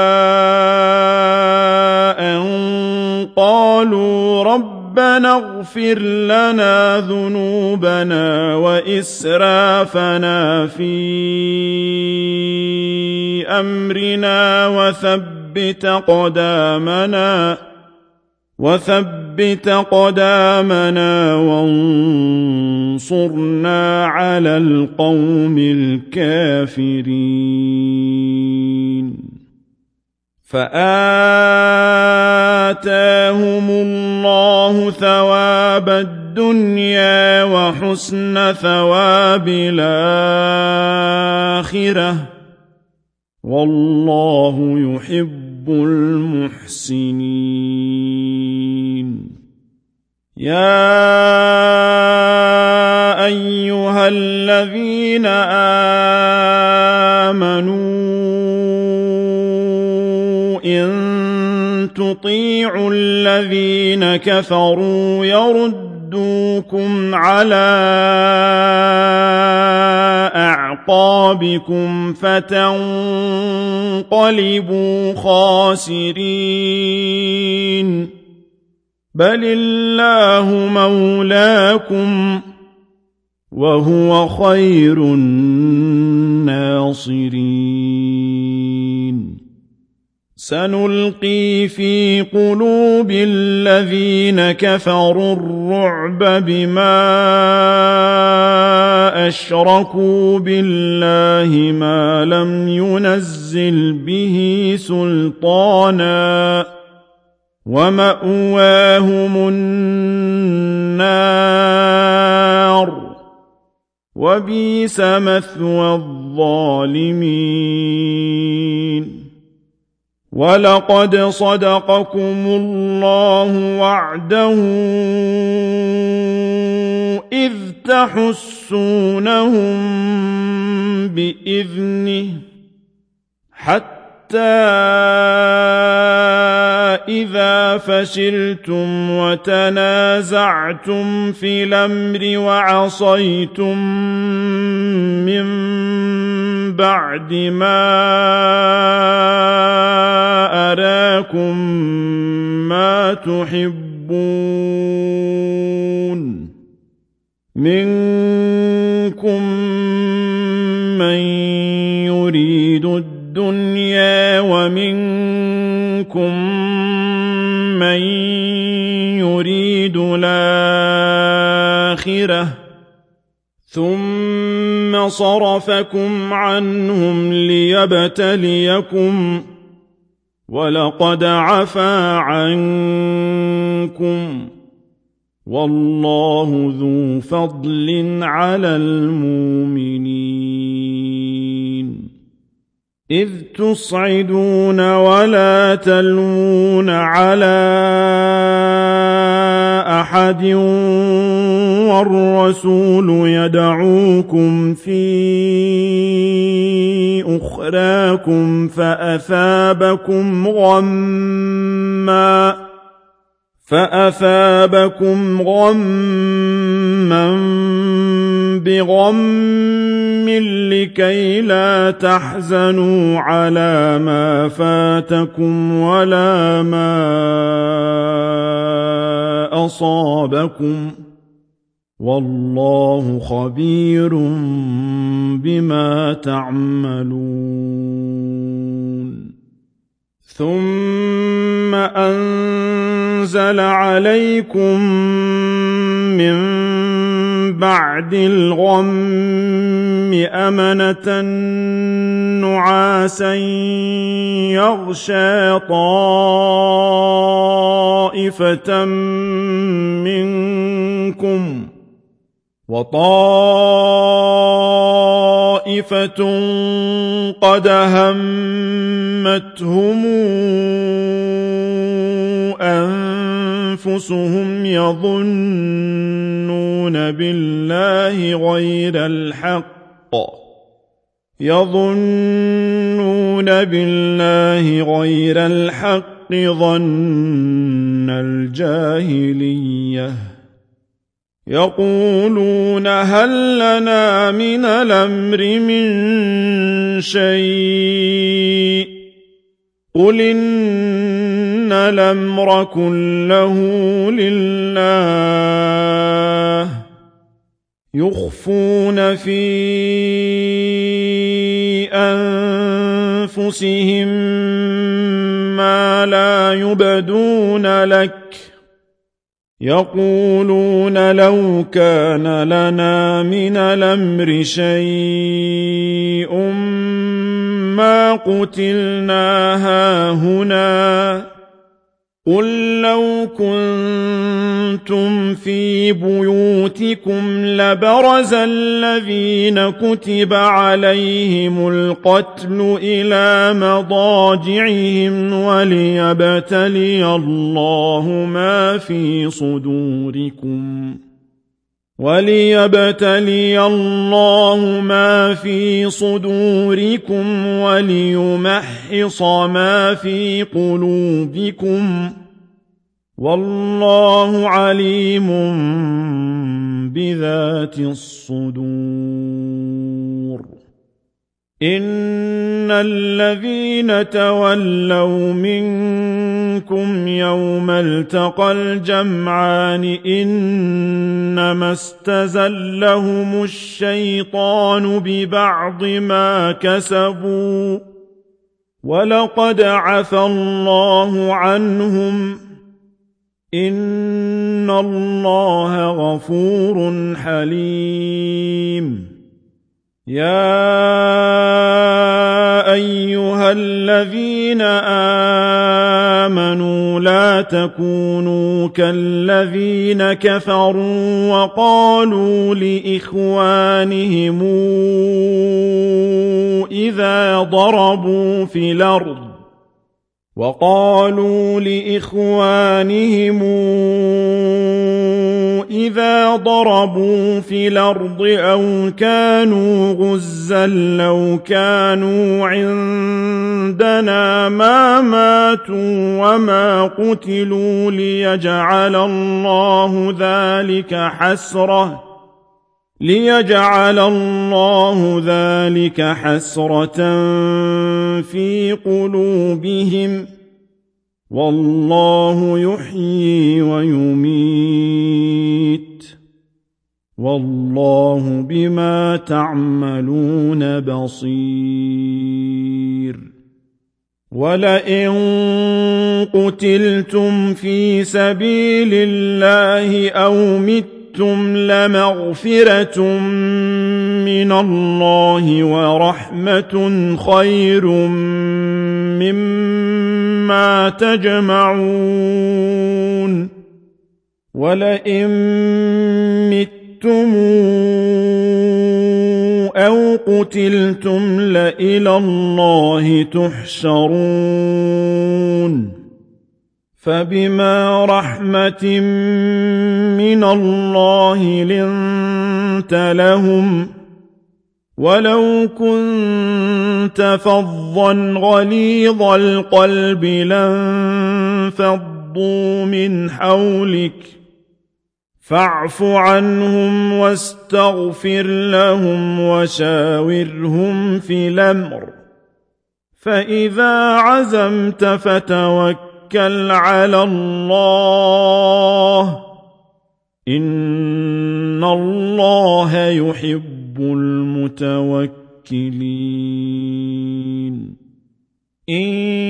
أن قالوا ربنا اغفر لنا ذنوبنا وإسرافنا في أمرنا وثبت قدامنا وثبت قدامنا وانصرنا على القوم الكافرين فآتاهم الله ثواب الدنيا وحسن ثواب الآخرة والله يحب المحسنين يا أيها الذين آمنوا إن تطيعوا الذين كفروا يردوكم على أعقابكم فتنقلبوا خاسرين بل الله مولاكم وهو خير الناصرين سنلقي في قلوب الذين كفروا الرعب بما أشركوا بالله ما لم ينزل به سلطانا ومأواهم النار وبئس مثوى الظالمين ولقد صدقكم الله وعده إذ تحسونهم بإذنه حتى إذا فشلتم وتنازعتم في الأمر وعصيتم من بعد ما أراكم ما تحبون منكم من يريد الدنيا ومنكم من يريد الآخرة ثم صرفكم عنهم ليبتليكم ولقد عفا عنكم والله ذو فضل على المؤمنين إذ تصعدون ولا تلوون على أحد والرسول يدعوكم في أخراكم فأثابكم غمّا فأثابكم غمّا بغمٍّ لكي لا تحزنوا على ما فاتكم ولا ما أصابكم والله خبير بما تعملون ثم أنزل عليكم من بعد الغم أمنة نعاسا يغشى طائفة منكم وطائفة قد همتهم أنفسهم يظنون بالله غير الحق يظنون بالله غير الحق ظن الجاهلية يقولون هل لنا من الأمر من شيء قل إن الأمر كله لله يخفون في أنفسهم ما لا يبدون لك يقولون لو كان لنا من الأمر شيء ما قتلنا هاهنا قل لو كنتم في بيوتكم لبرز الذين كتب عليهم القتل إلى مضاجعهم وليبتلي الله ما في صدوركم وليبتلي الله ما في صدوركم وليمحص ما في قلوبكم والله عليم بذات الصدور إن الذين تولوا منكم يوم التقى الجمعان إنما استزلهم الشيطان ببعض ما كسبوا ولقد عفى الله عنهم إن الله غفور حليم يا أيها الذين آمنوا لا تكونوا كالذين كفروا وقالوا لإخوانهم إذا ضربوا في الأرض وقالوا لإخوانهم إذا ضربوا في الأرض أو كانوا غزا لو كانوا عندنا ما ماتوا وما قتلوا ليجعل الله ذلك حسرة ليجعل الله ذلك حسرة في قلوبهم والله يحيي ويميت والله بما تعملون بصير ولئن قتلتم في سبيل الله أو متم لمغفرة من الله ورحمة خير مما تجمعون ولئن متم أو قتلتم لإلى الله تحشرون فبما رحمة من الله لنت لهم ولو كنت فظا غليظ القلب لانفضوا من حولك فاعف عنهم واستغفر لهم وشاورهم في الأمر فإذا عزمت فتوكل على الله إن إن الله يحب المتوكلين إن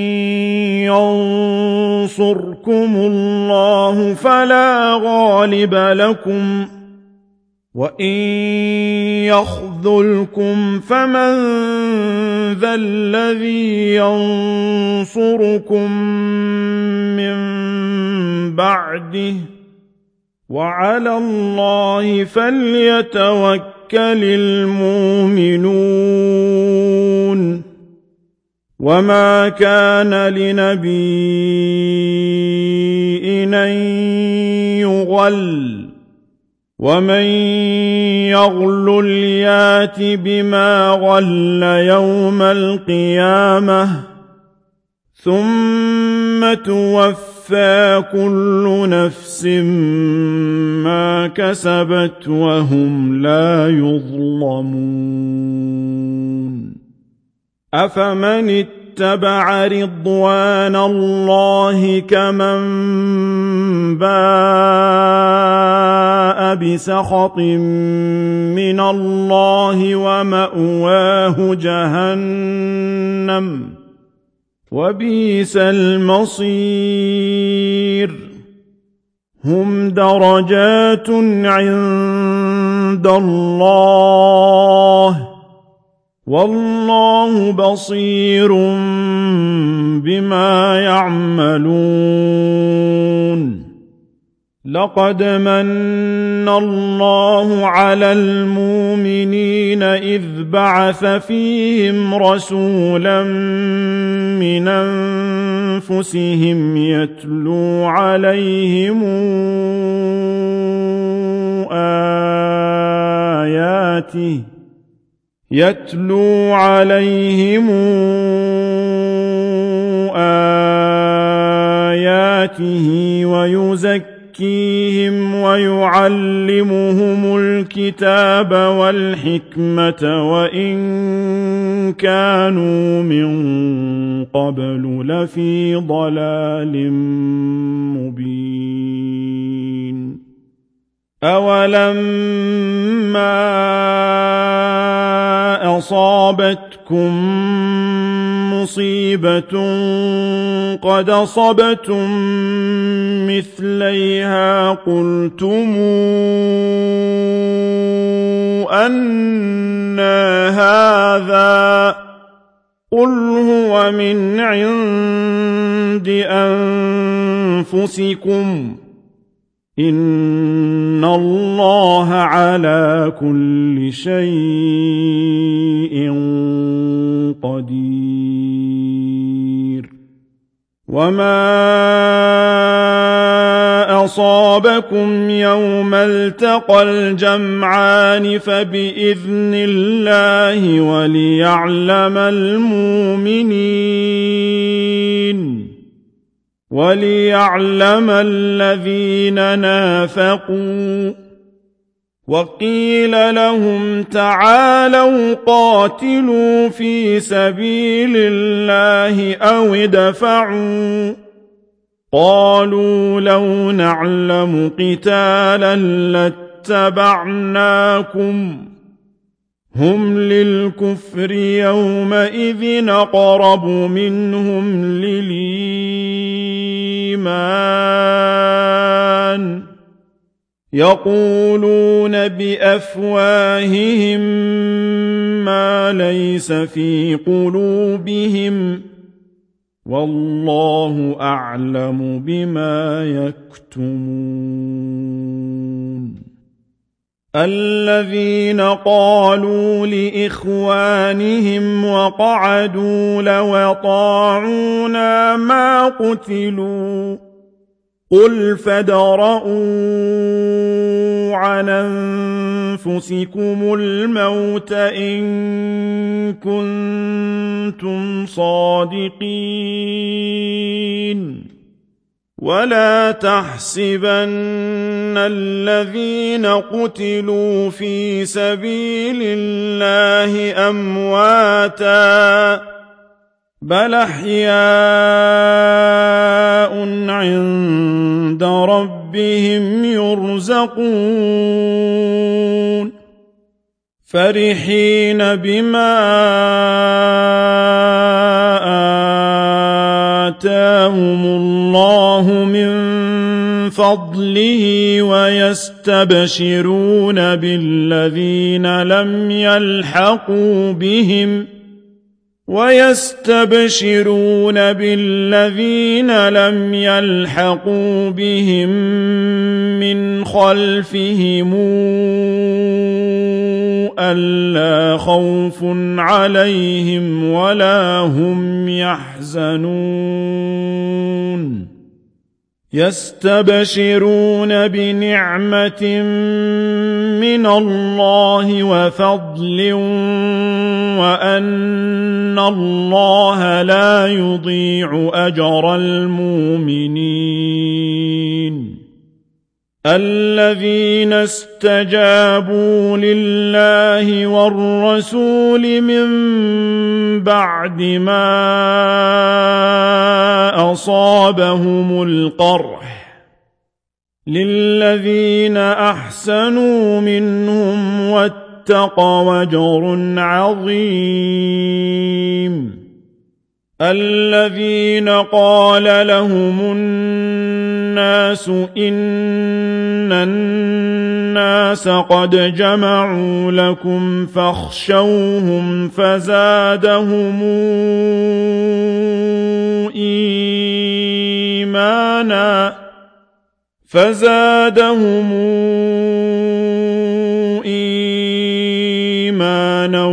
ينصركم الله فلا غالب لكم وإن يخذلكم فمن ذا الذي ينصركم من بعده وعلى الله فليتوكل المؤمنون وما كان لنبي أن يغل ومن يغلل يات بما غل يوم القيامة ثم توفى كل نفس ما كسبت وهم لا يظلمون أفمن اتبع رضوان الله كمن باء بسخط من الله ومأواه جهنم وبئس المصير هم درجات عند الله والله بصير بما يعملون لقد من الله على المؤمنين إذ بعث فيهم رسولا من أنفسهم يتلو عليهم آياته يتلو عليهم آياته ويزكيهم ويعلمهم الكتاب والحكمة وإن كانوا من قبل لفي ضلال مبين أولما أصابتكم مصيبة قد أصبتم مثليها قلتم أنى هذا قل هو من عند أنفسكم إن الله على كل شيء قدير وما أصابكم يوم التقى الجمعان فبإذن الله وليعلم المؤمنين وليعلم الذين نافقوا وقيل لهم تعالوا قاتلوا في سبيل الله أو ادفعوا قالوا لو نعلم قتالا لاتبعناكم هم للكفر يومئذ أقرب منهم للإيمان يقولون بأفواههم ما ليس في قلوبهم والله أعلم بما يكتمون الذين قالوا لإخوانهم وقعدوا لو أطاعونا ما قتلوا قل فادرءوا عن أنفسكم الموت إن كنتم صادقين ولا تحسبن الذين قتلوا في سبيل الله أمواتا بل أحياء عند ربهم ربهم يرزقون فرحين بما آتاهم الله من فضله ويستبشرون بالذين لم يلحقوا بهم ويستبشرون بالذين لم يلحقوا بهم من خلفهم ألا خوف عليهم ولا هم يحزنون يستبشرون بنعمة من الله وفضل وأن الله لا يضيع أجر المؤمنين الذين استجابوا لله والرسول من بعد ما أصابهم القرح للذين أحسنوا منهم واتقوا أجر عظيم الذين قال لهم الناس إن الناس قد جمعوا لكم فاخشوهم فزادهم إيمانا فزادهم إيمانا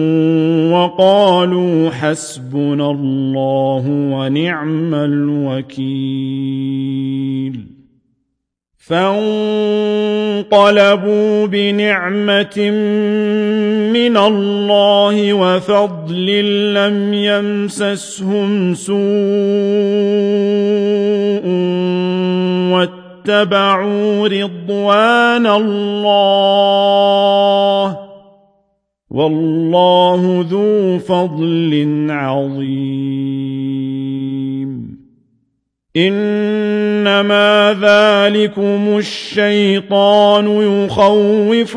وقالوا حسبنا الله ونعم الوكيل فانقلبوا بنعمة من الله وفضل لم يمسسهم سوء واتبعوا رضوان الله والله ذو فضل عظيم إنما ذلكم الشيطان يخوف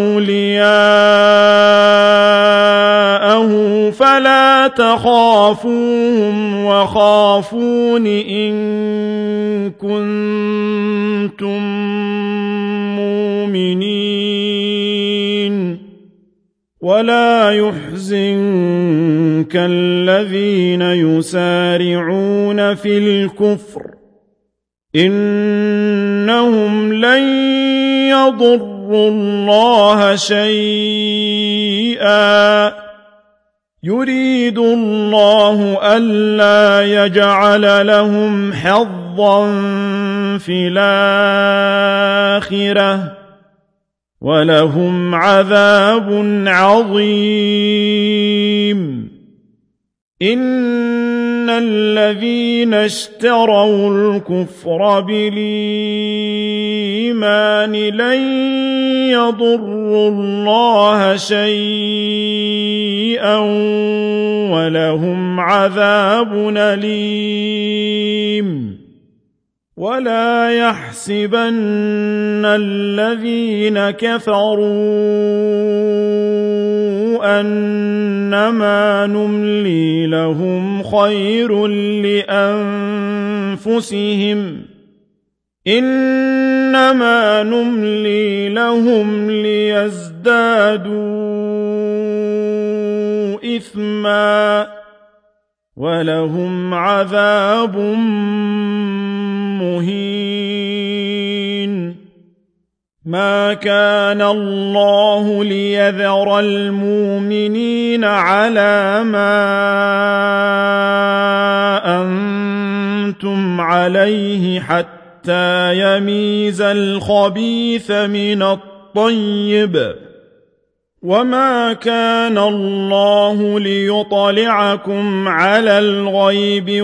أولياءه فلا تخافوهم وخافون إن كنتم مؤمنين ولا يحزنك الذين يسارعون في الكفر إنهم لن يضروا الله شيئا يريد الله ألا يجعل لهم حظا في الآخرة ولهم عذاب عظيم إن الذين اشتروا الكفر بالإيمان لن يضروا الله شيئا ولهم عذاب أليم ولا يحسبن الذين كفروا أنما نملي لهم خير لأنفسهم إنما نملي لهم ليزدادوا إثما ولهم عذاب مهين ما كان الله ليذر المؤمنين على ما أنتم عليه حتى يميز الخبيث من الطيب وما كان الله ليطلعكم على الغيب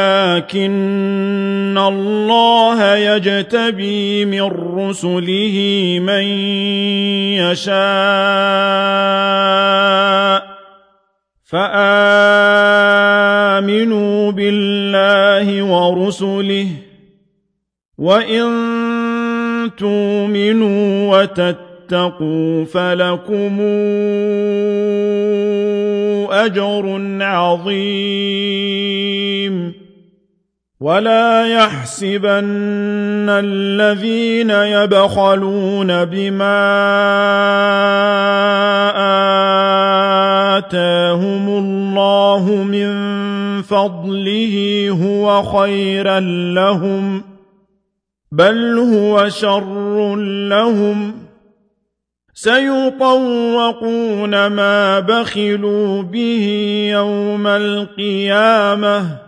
ولكن الله يجتبي من رسله من يشاء فآمنوا بالله ورسله وإن تؤمنوا وتتقوا فلكم أجر عظيم ولا يحسبن الذين يبخلون بما آتاهم الله من فضله هو خيرا لهم بل هو شر لهم سيطوقون ما بخلوا به يوم القيامة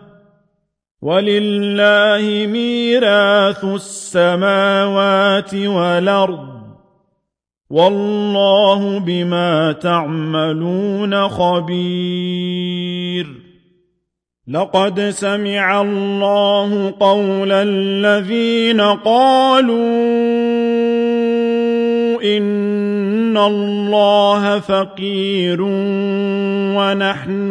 ولله ميراث السماوات والأرض والله بما تعملون خبير لقد سمع الله قول الذين قالوا إن الله فقير ونحن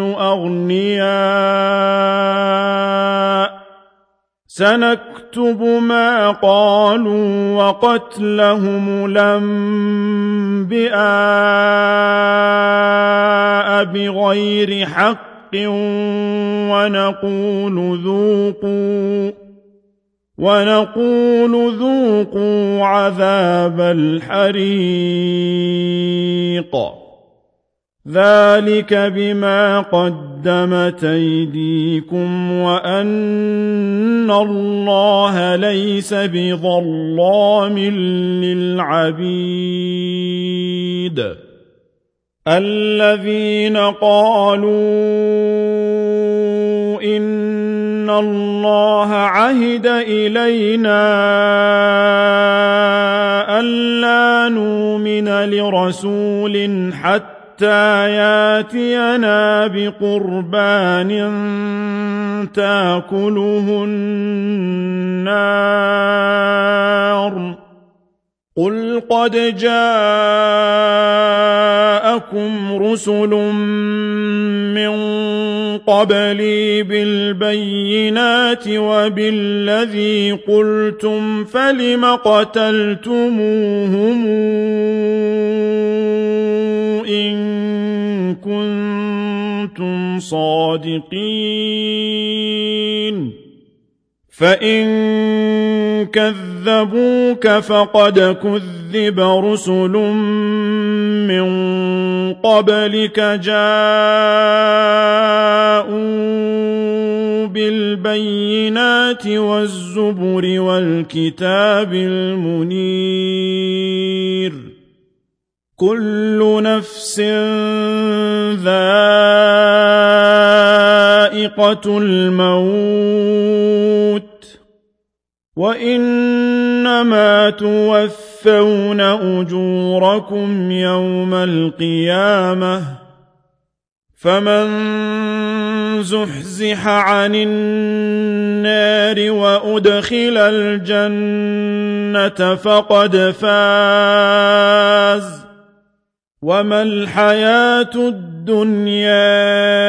أغنياء سنكتب ما قالوا وقتلهم الأنبياء بغير حق ونقول ذوقوا ونقول ذوقوا عذاب الحريق ذلك بما قدمت أيديكم وأن الله ليس بظلام للعبيد الذين قالوا إن الله عهد إلينا ألا نؤمن لرسول حتى ياتينا بقربان تاكله النار قل قد جاءكم رسل من قبلي بالبينات وبالذي قلتم فلم قتلتموهم إن كنتم صادقين فإن كذبوك فقد كذب رسل من قبلك جاءوا بالبينات والزبر والكتاب المنير كل نفس ذائقة الموت وإنما توفون أجوركم يوم القيامة فمن زحزح عن النار وأدخل الجنة فقد فاز وما الحياة الدنيا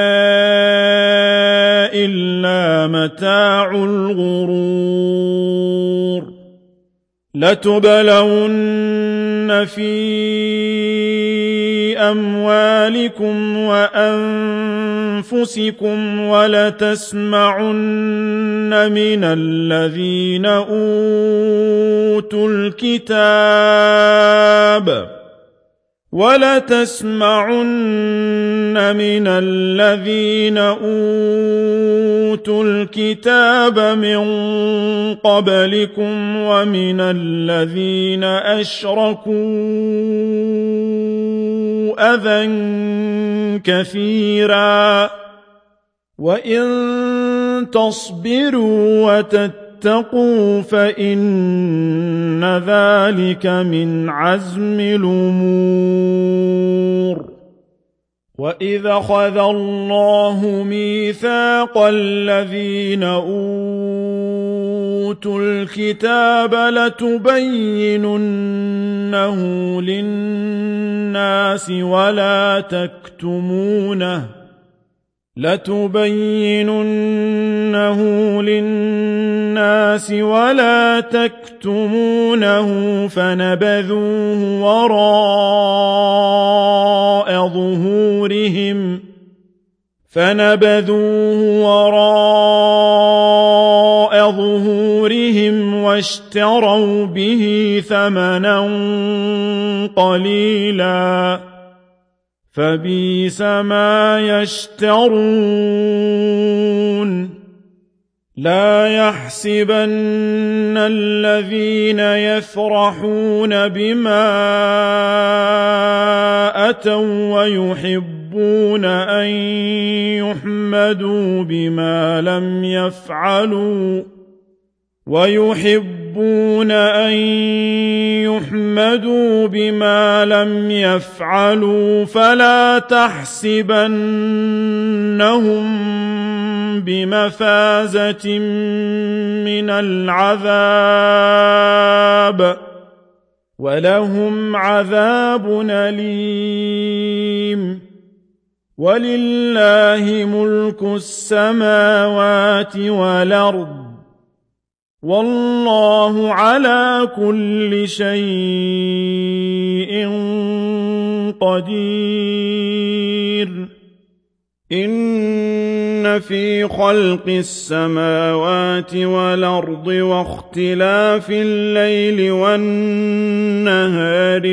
إلا متاع الغرور لتبلون في أموالكم وأنفسكم ولتسمعن من الذين أوتوا الكتاب ولتسمعن من الذين أوتوا الكتاب من قبلكم ومن الذين أشركوا أذى كثيرا وإن تصبروا وتتقوا فإن ذلك من عزم الأمور وإذ أخذ الله ميثاق الذين أوتوا الكتاب لتبيننه للناس ولا تكتمونه لتبيننه للناس ولا تكتمونه فنبذوه وراء ظهورهم فنبذوه وراء ظهورهم واشتروا به ثمنا قليلا فبئس ما يشترون لا يحسبن الذين يفرحون بما أتوا ويحبون أن يحمدوا بما لم يفعلوا ويحبون أن يحمدوا بما لم يفعلوا فلا تحسبنهم بمفازة من العذاب ولهم عذاب أليم ولله ملك السماوات والأرض والله على كل شيء قدير إن في خلق السماوات والأرض واختلاف الليل والنهار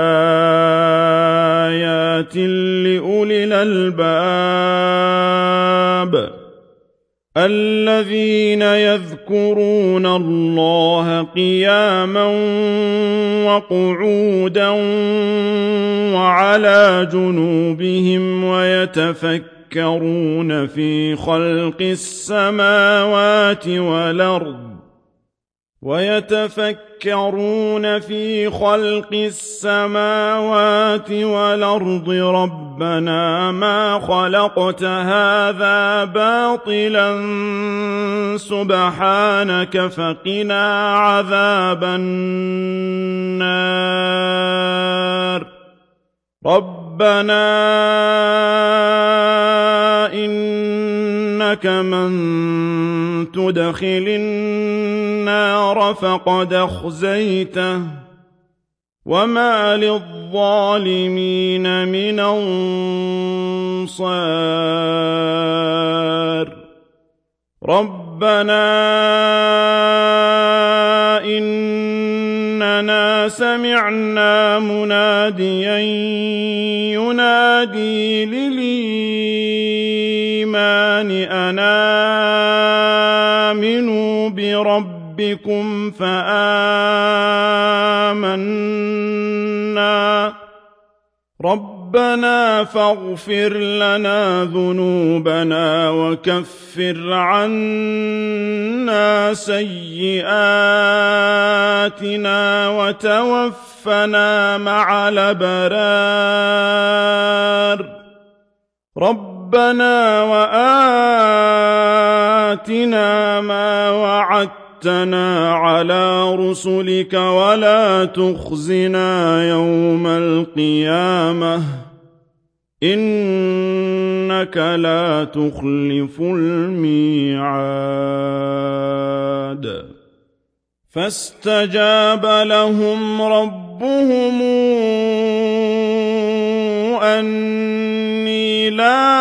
لآيات لأولي الألباب الذين يذكرون الله قياما وقعودا وعلى جنوبهم ويتفكرون في خلق السماوات والأرض ويتفكرون في خلق السماوات والأرض ربنا ما خلقت هذا باطلا سبحانك فقنا عذاب النار ربنا إنك من تدخل النار فقد أخزيته وما للظالمين من أنصار ربنا إننا سمعنا مناديا ينادي للإيمان أن آمنوا بربكم فآمنا ربنا فاغفر لنا ذنوبنا وكفر عنا سيئاتنا وتوفنا مع الأبرار ربنا وآتنا ما وعدتنا على رسلك ولا تخزنا يوم القيامة إنك لا تخلف الميعاد فاستجاب لهم ربهم أني لا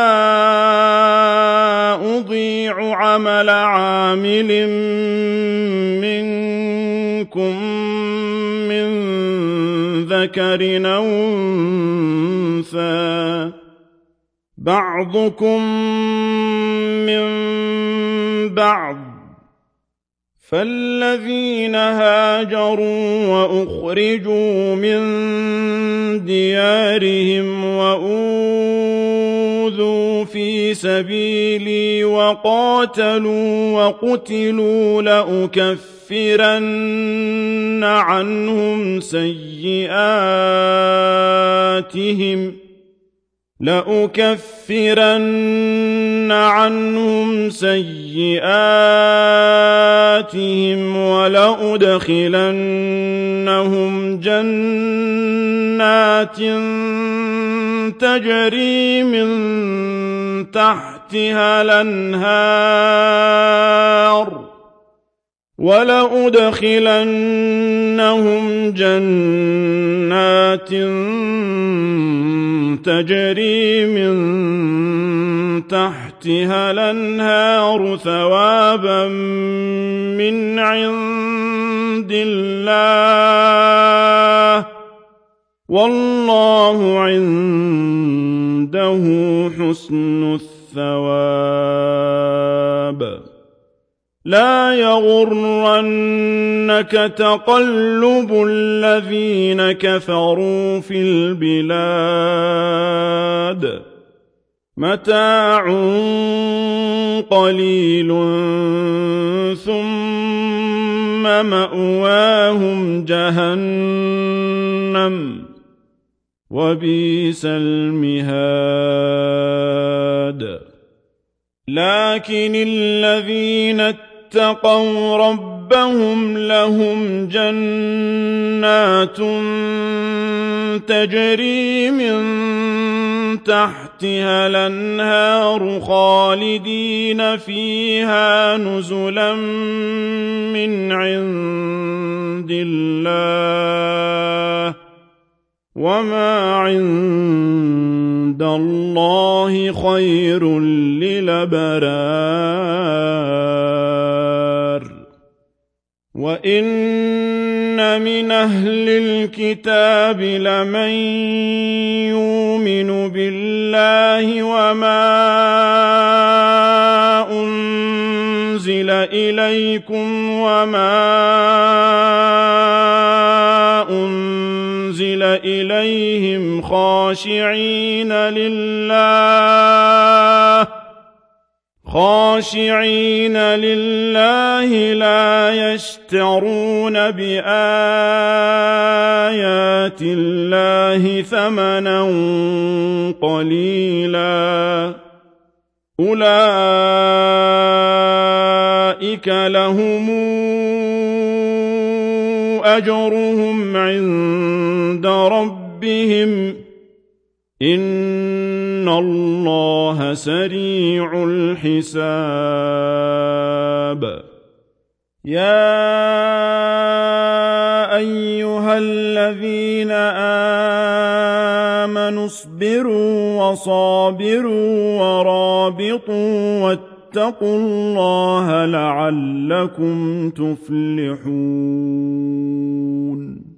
أضيع عمل عامل منكم من ذكر أو أنثى بعضكم من بعض فالذين هاجروا وأخرجوا من ديارهم وأوذوا في سبيلي وقاتلوا وقتلوا لأكفرن عنهم سيئاتهم لأكفرن عنهم سيئاتهم ولأدخلنهم جنات تجري من تحتها الأنهار ولأدخلنهم جنات تجري من تحتها الأنهار ثوابا من عند الله والله عنده حسن الثواب لا يغرنك تقلب الذين كفروا في البلاد متاع قليل ثم مأواهم جهنم وبئس المهاد لكن الذين اتقوا ربهم لهم جنات تجري من تحتها الأنهار خالدين فيها نزلا من عند الله وما عند الله خير للأبرار وإن من أهل الكتاب لمن يؤمن بالله وما أنزل إليكم وما أنزل إليهم خاشعين لله خاشعين لله لا يشترون بآيات الله ثمنا قليلا أولئك لهم أجرهم عند ربهم إن الله سريع الحساب يا أيها الذين آمنوا اصبروا وصابروا ورابطوا واتقوا الله لعلكم تفلحون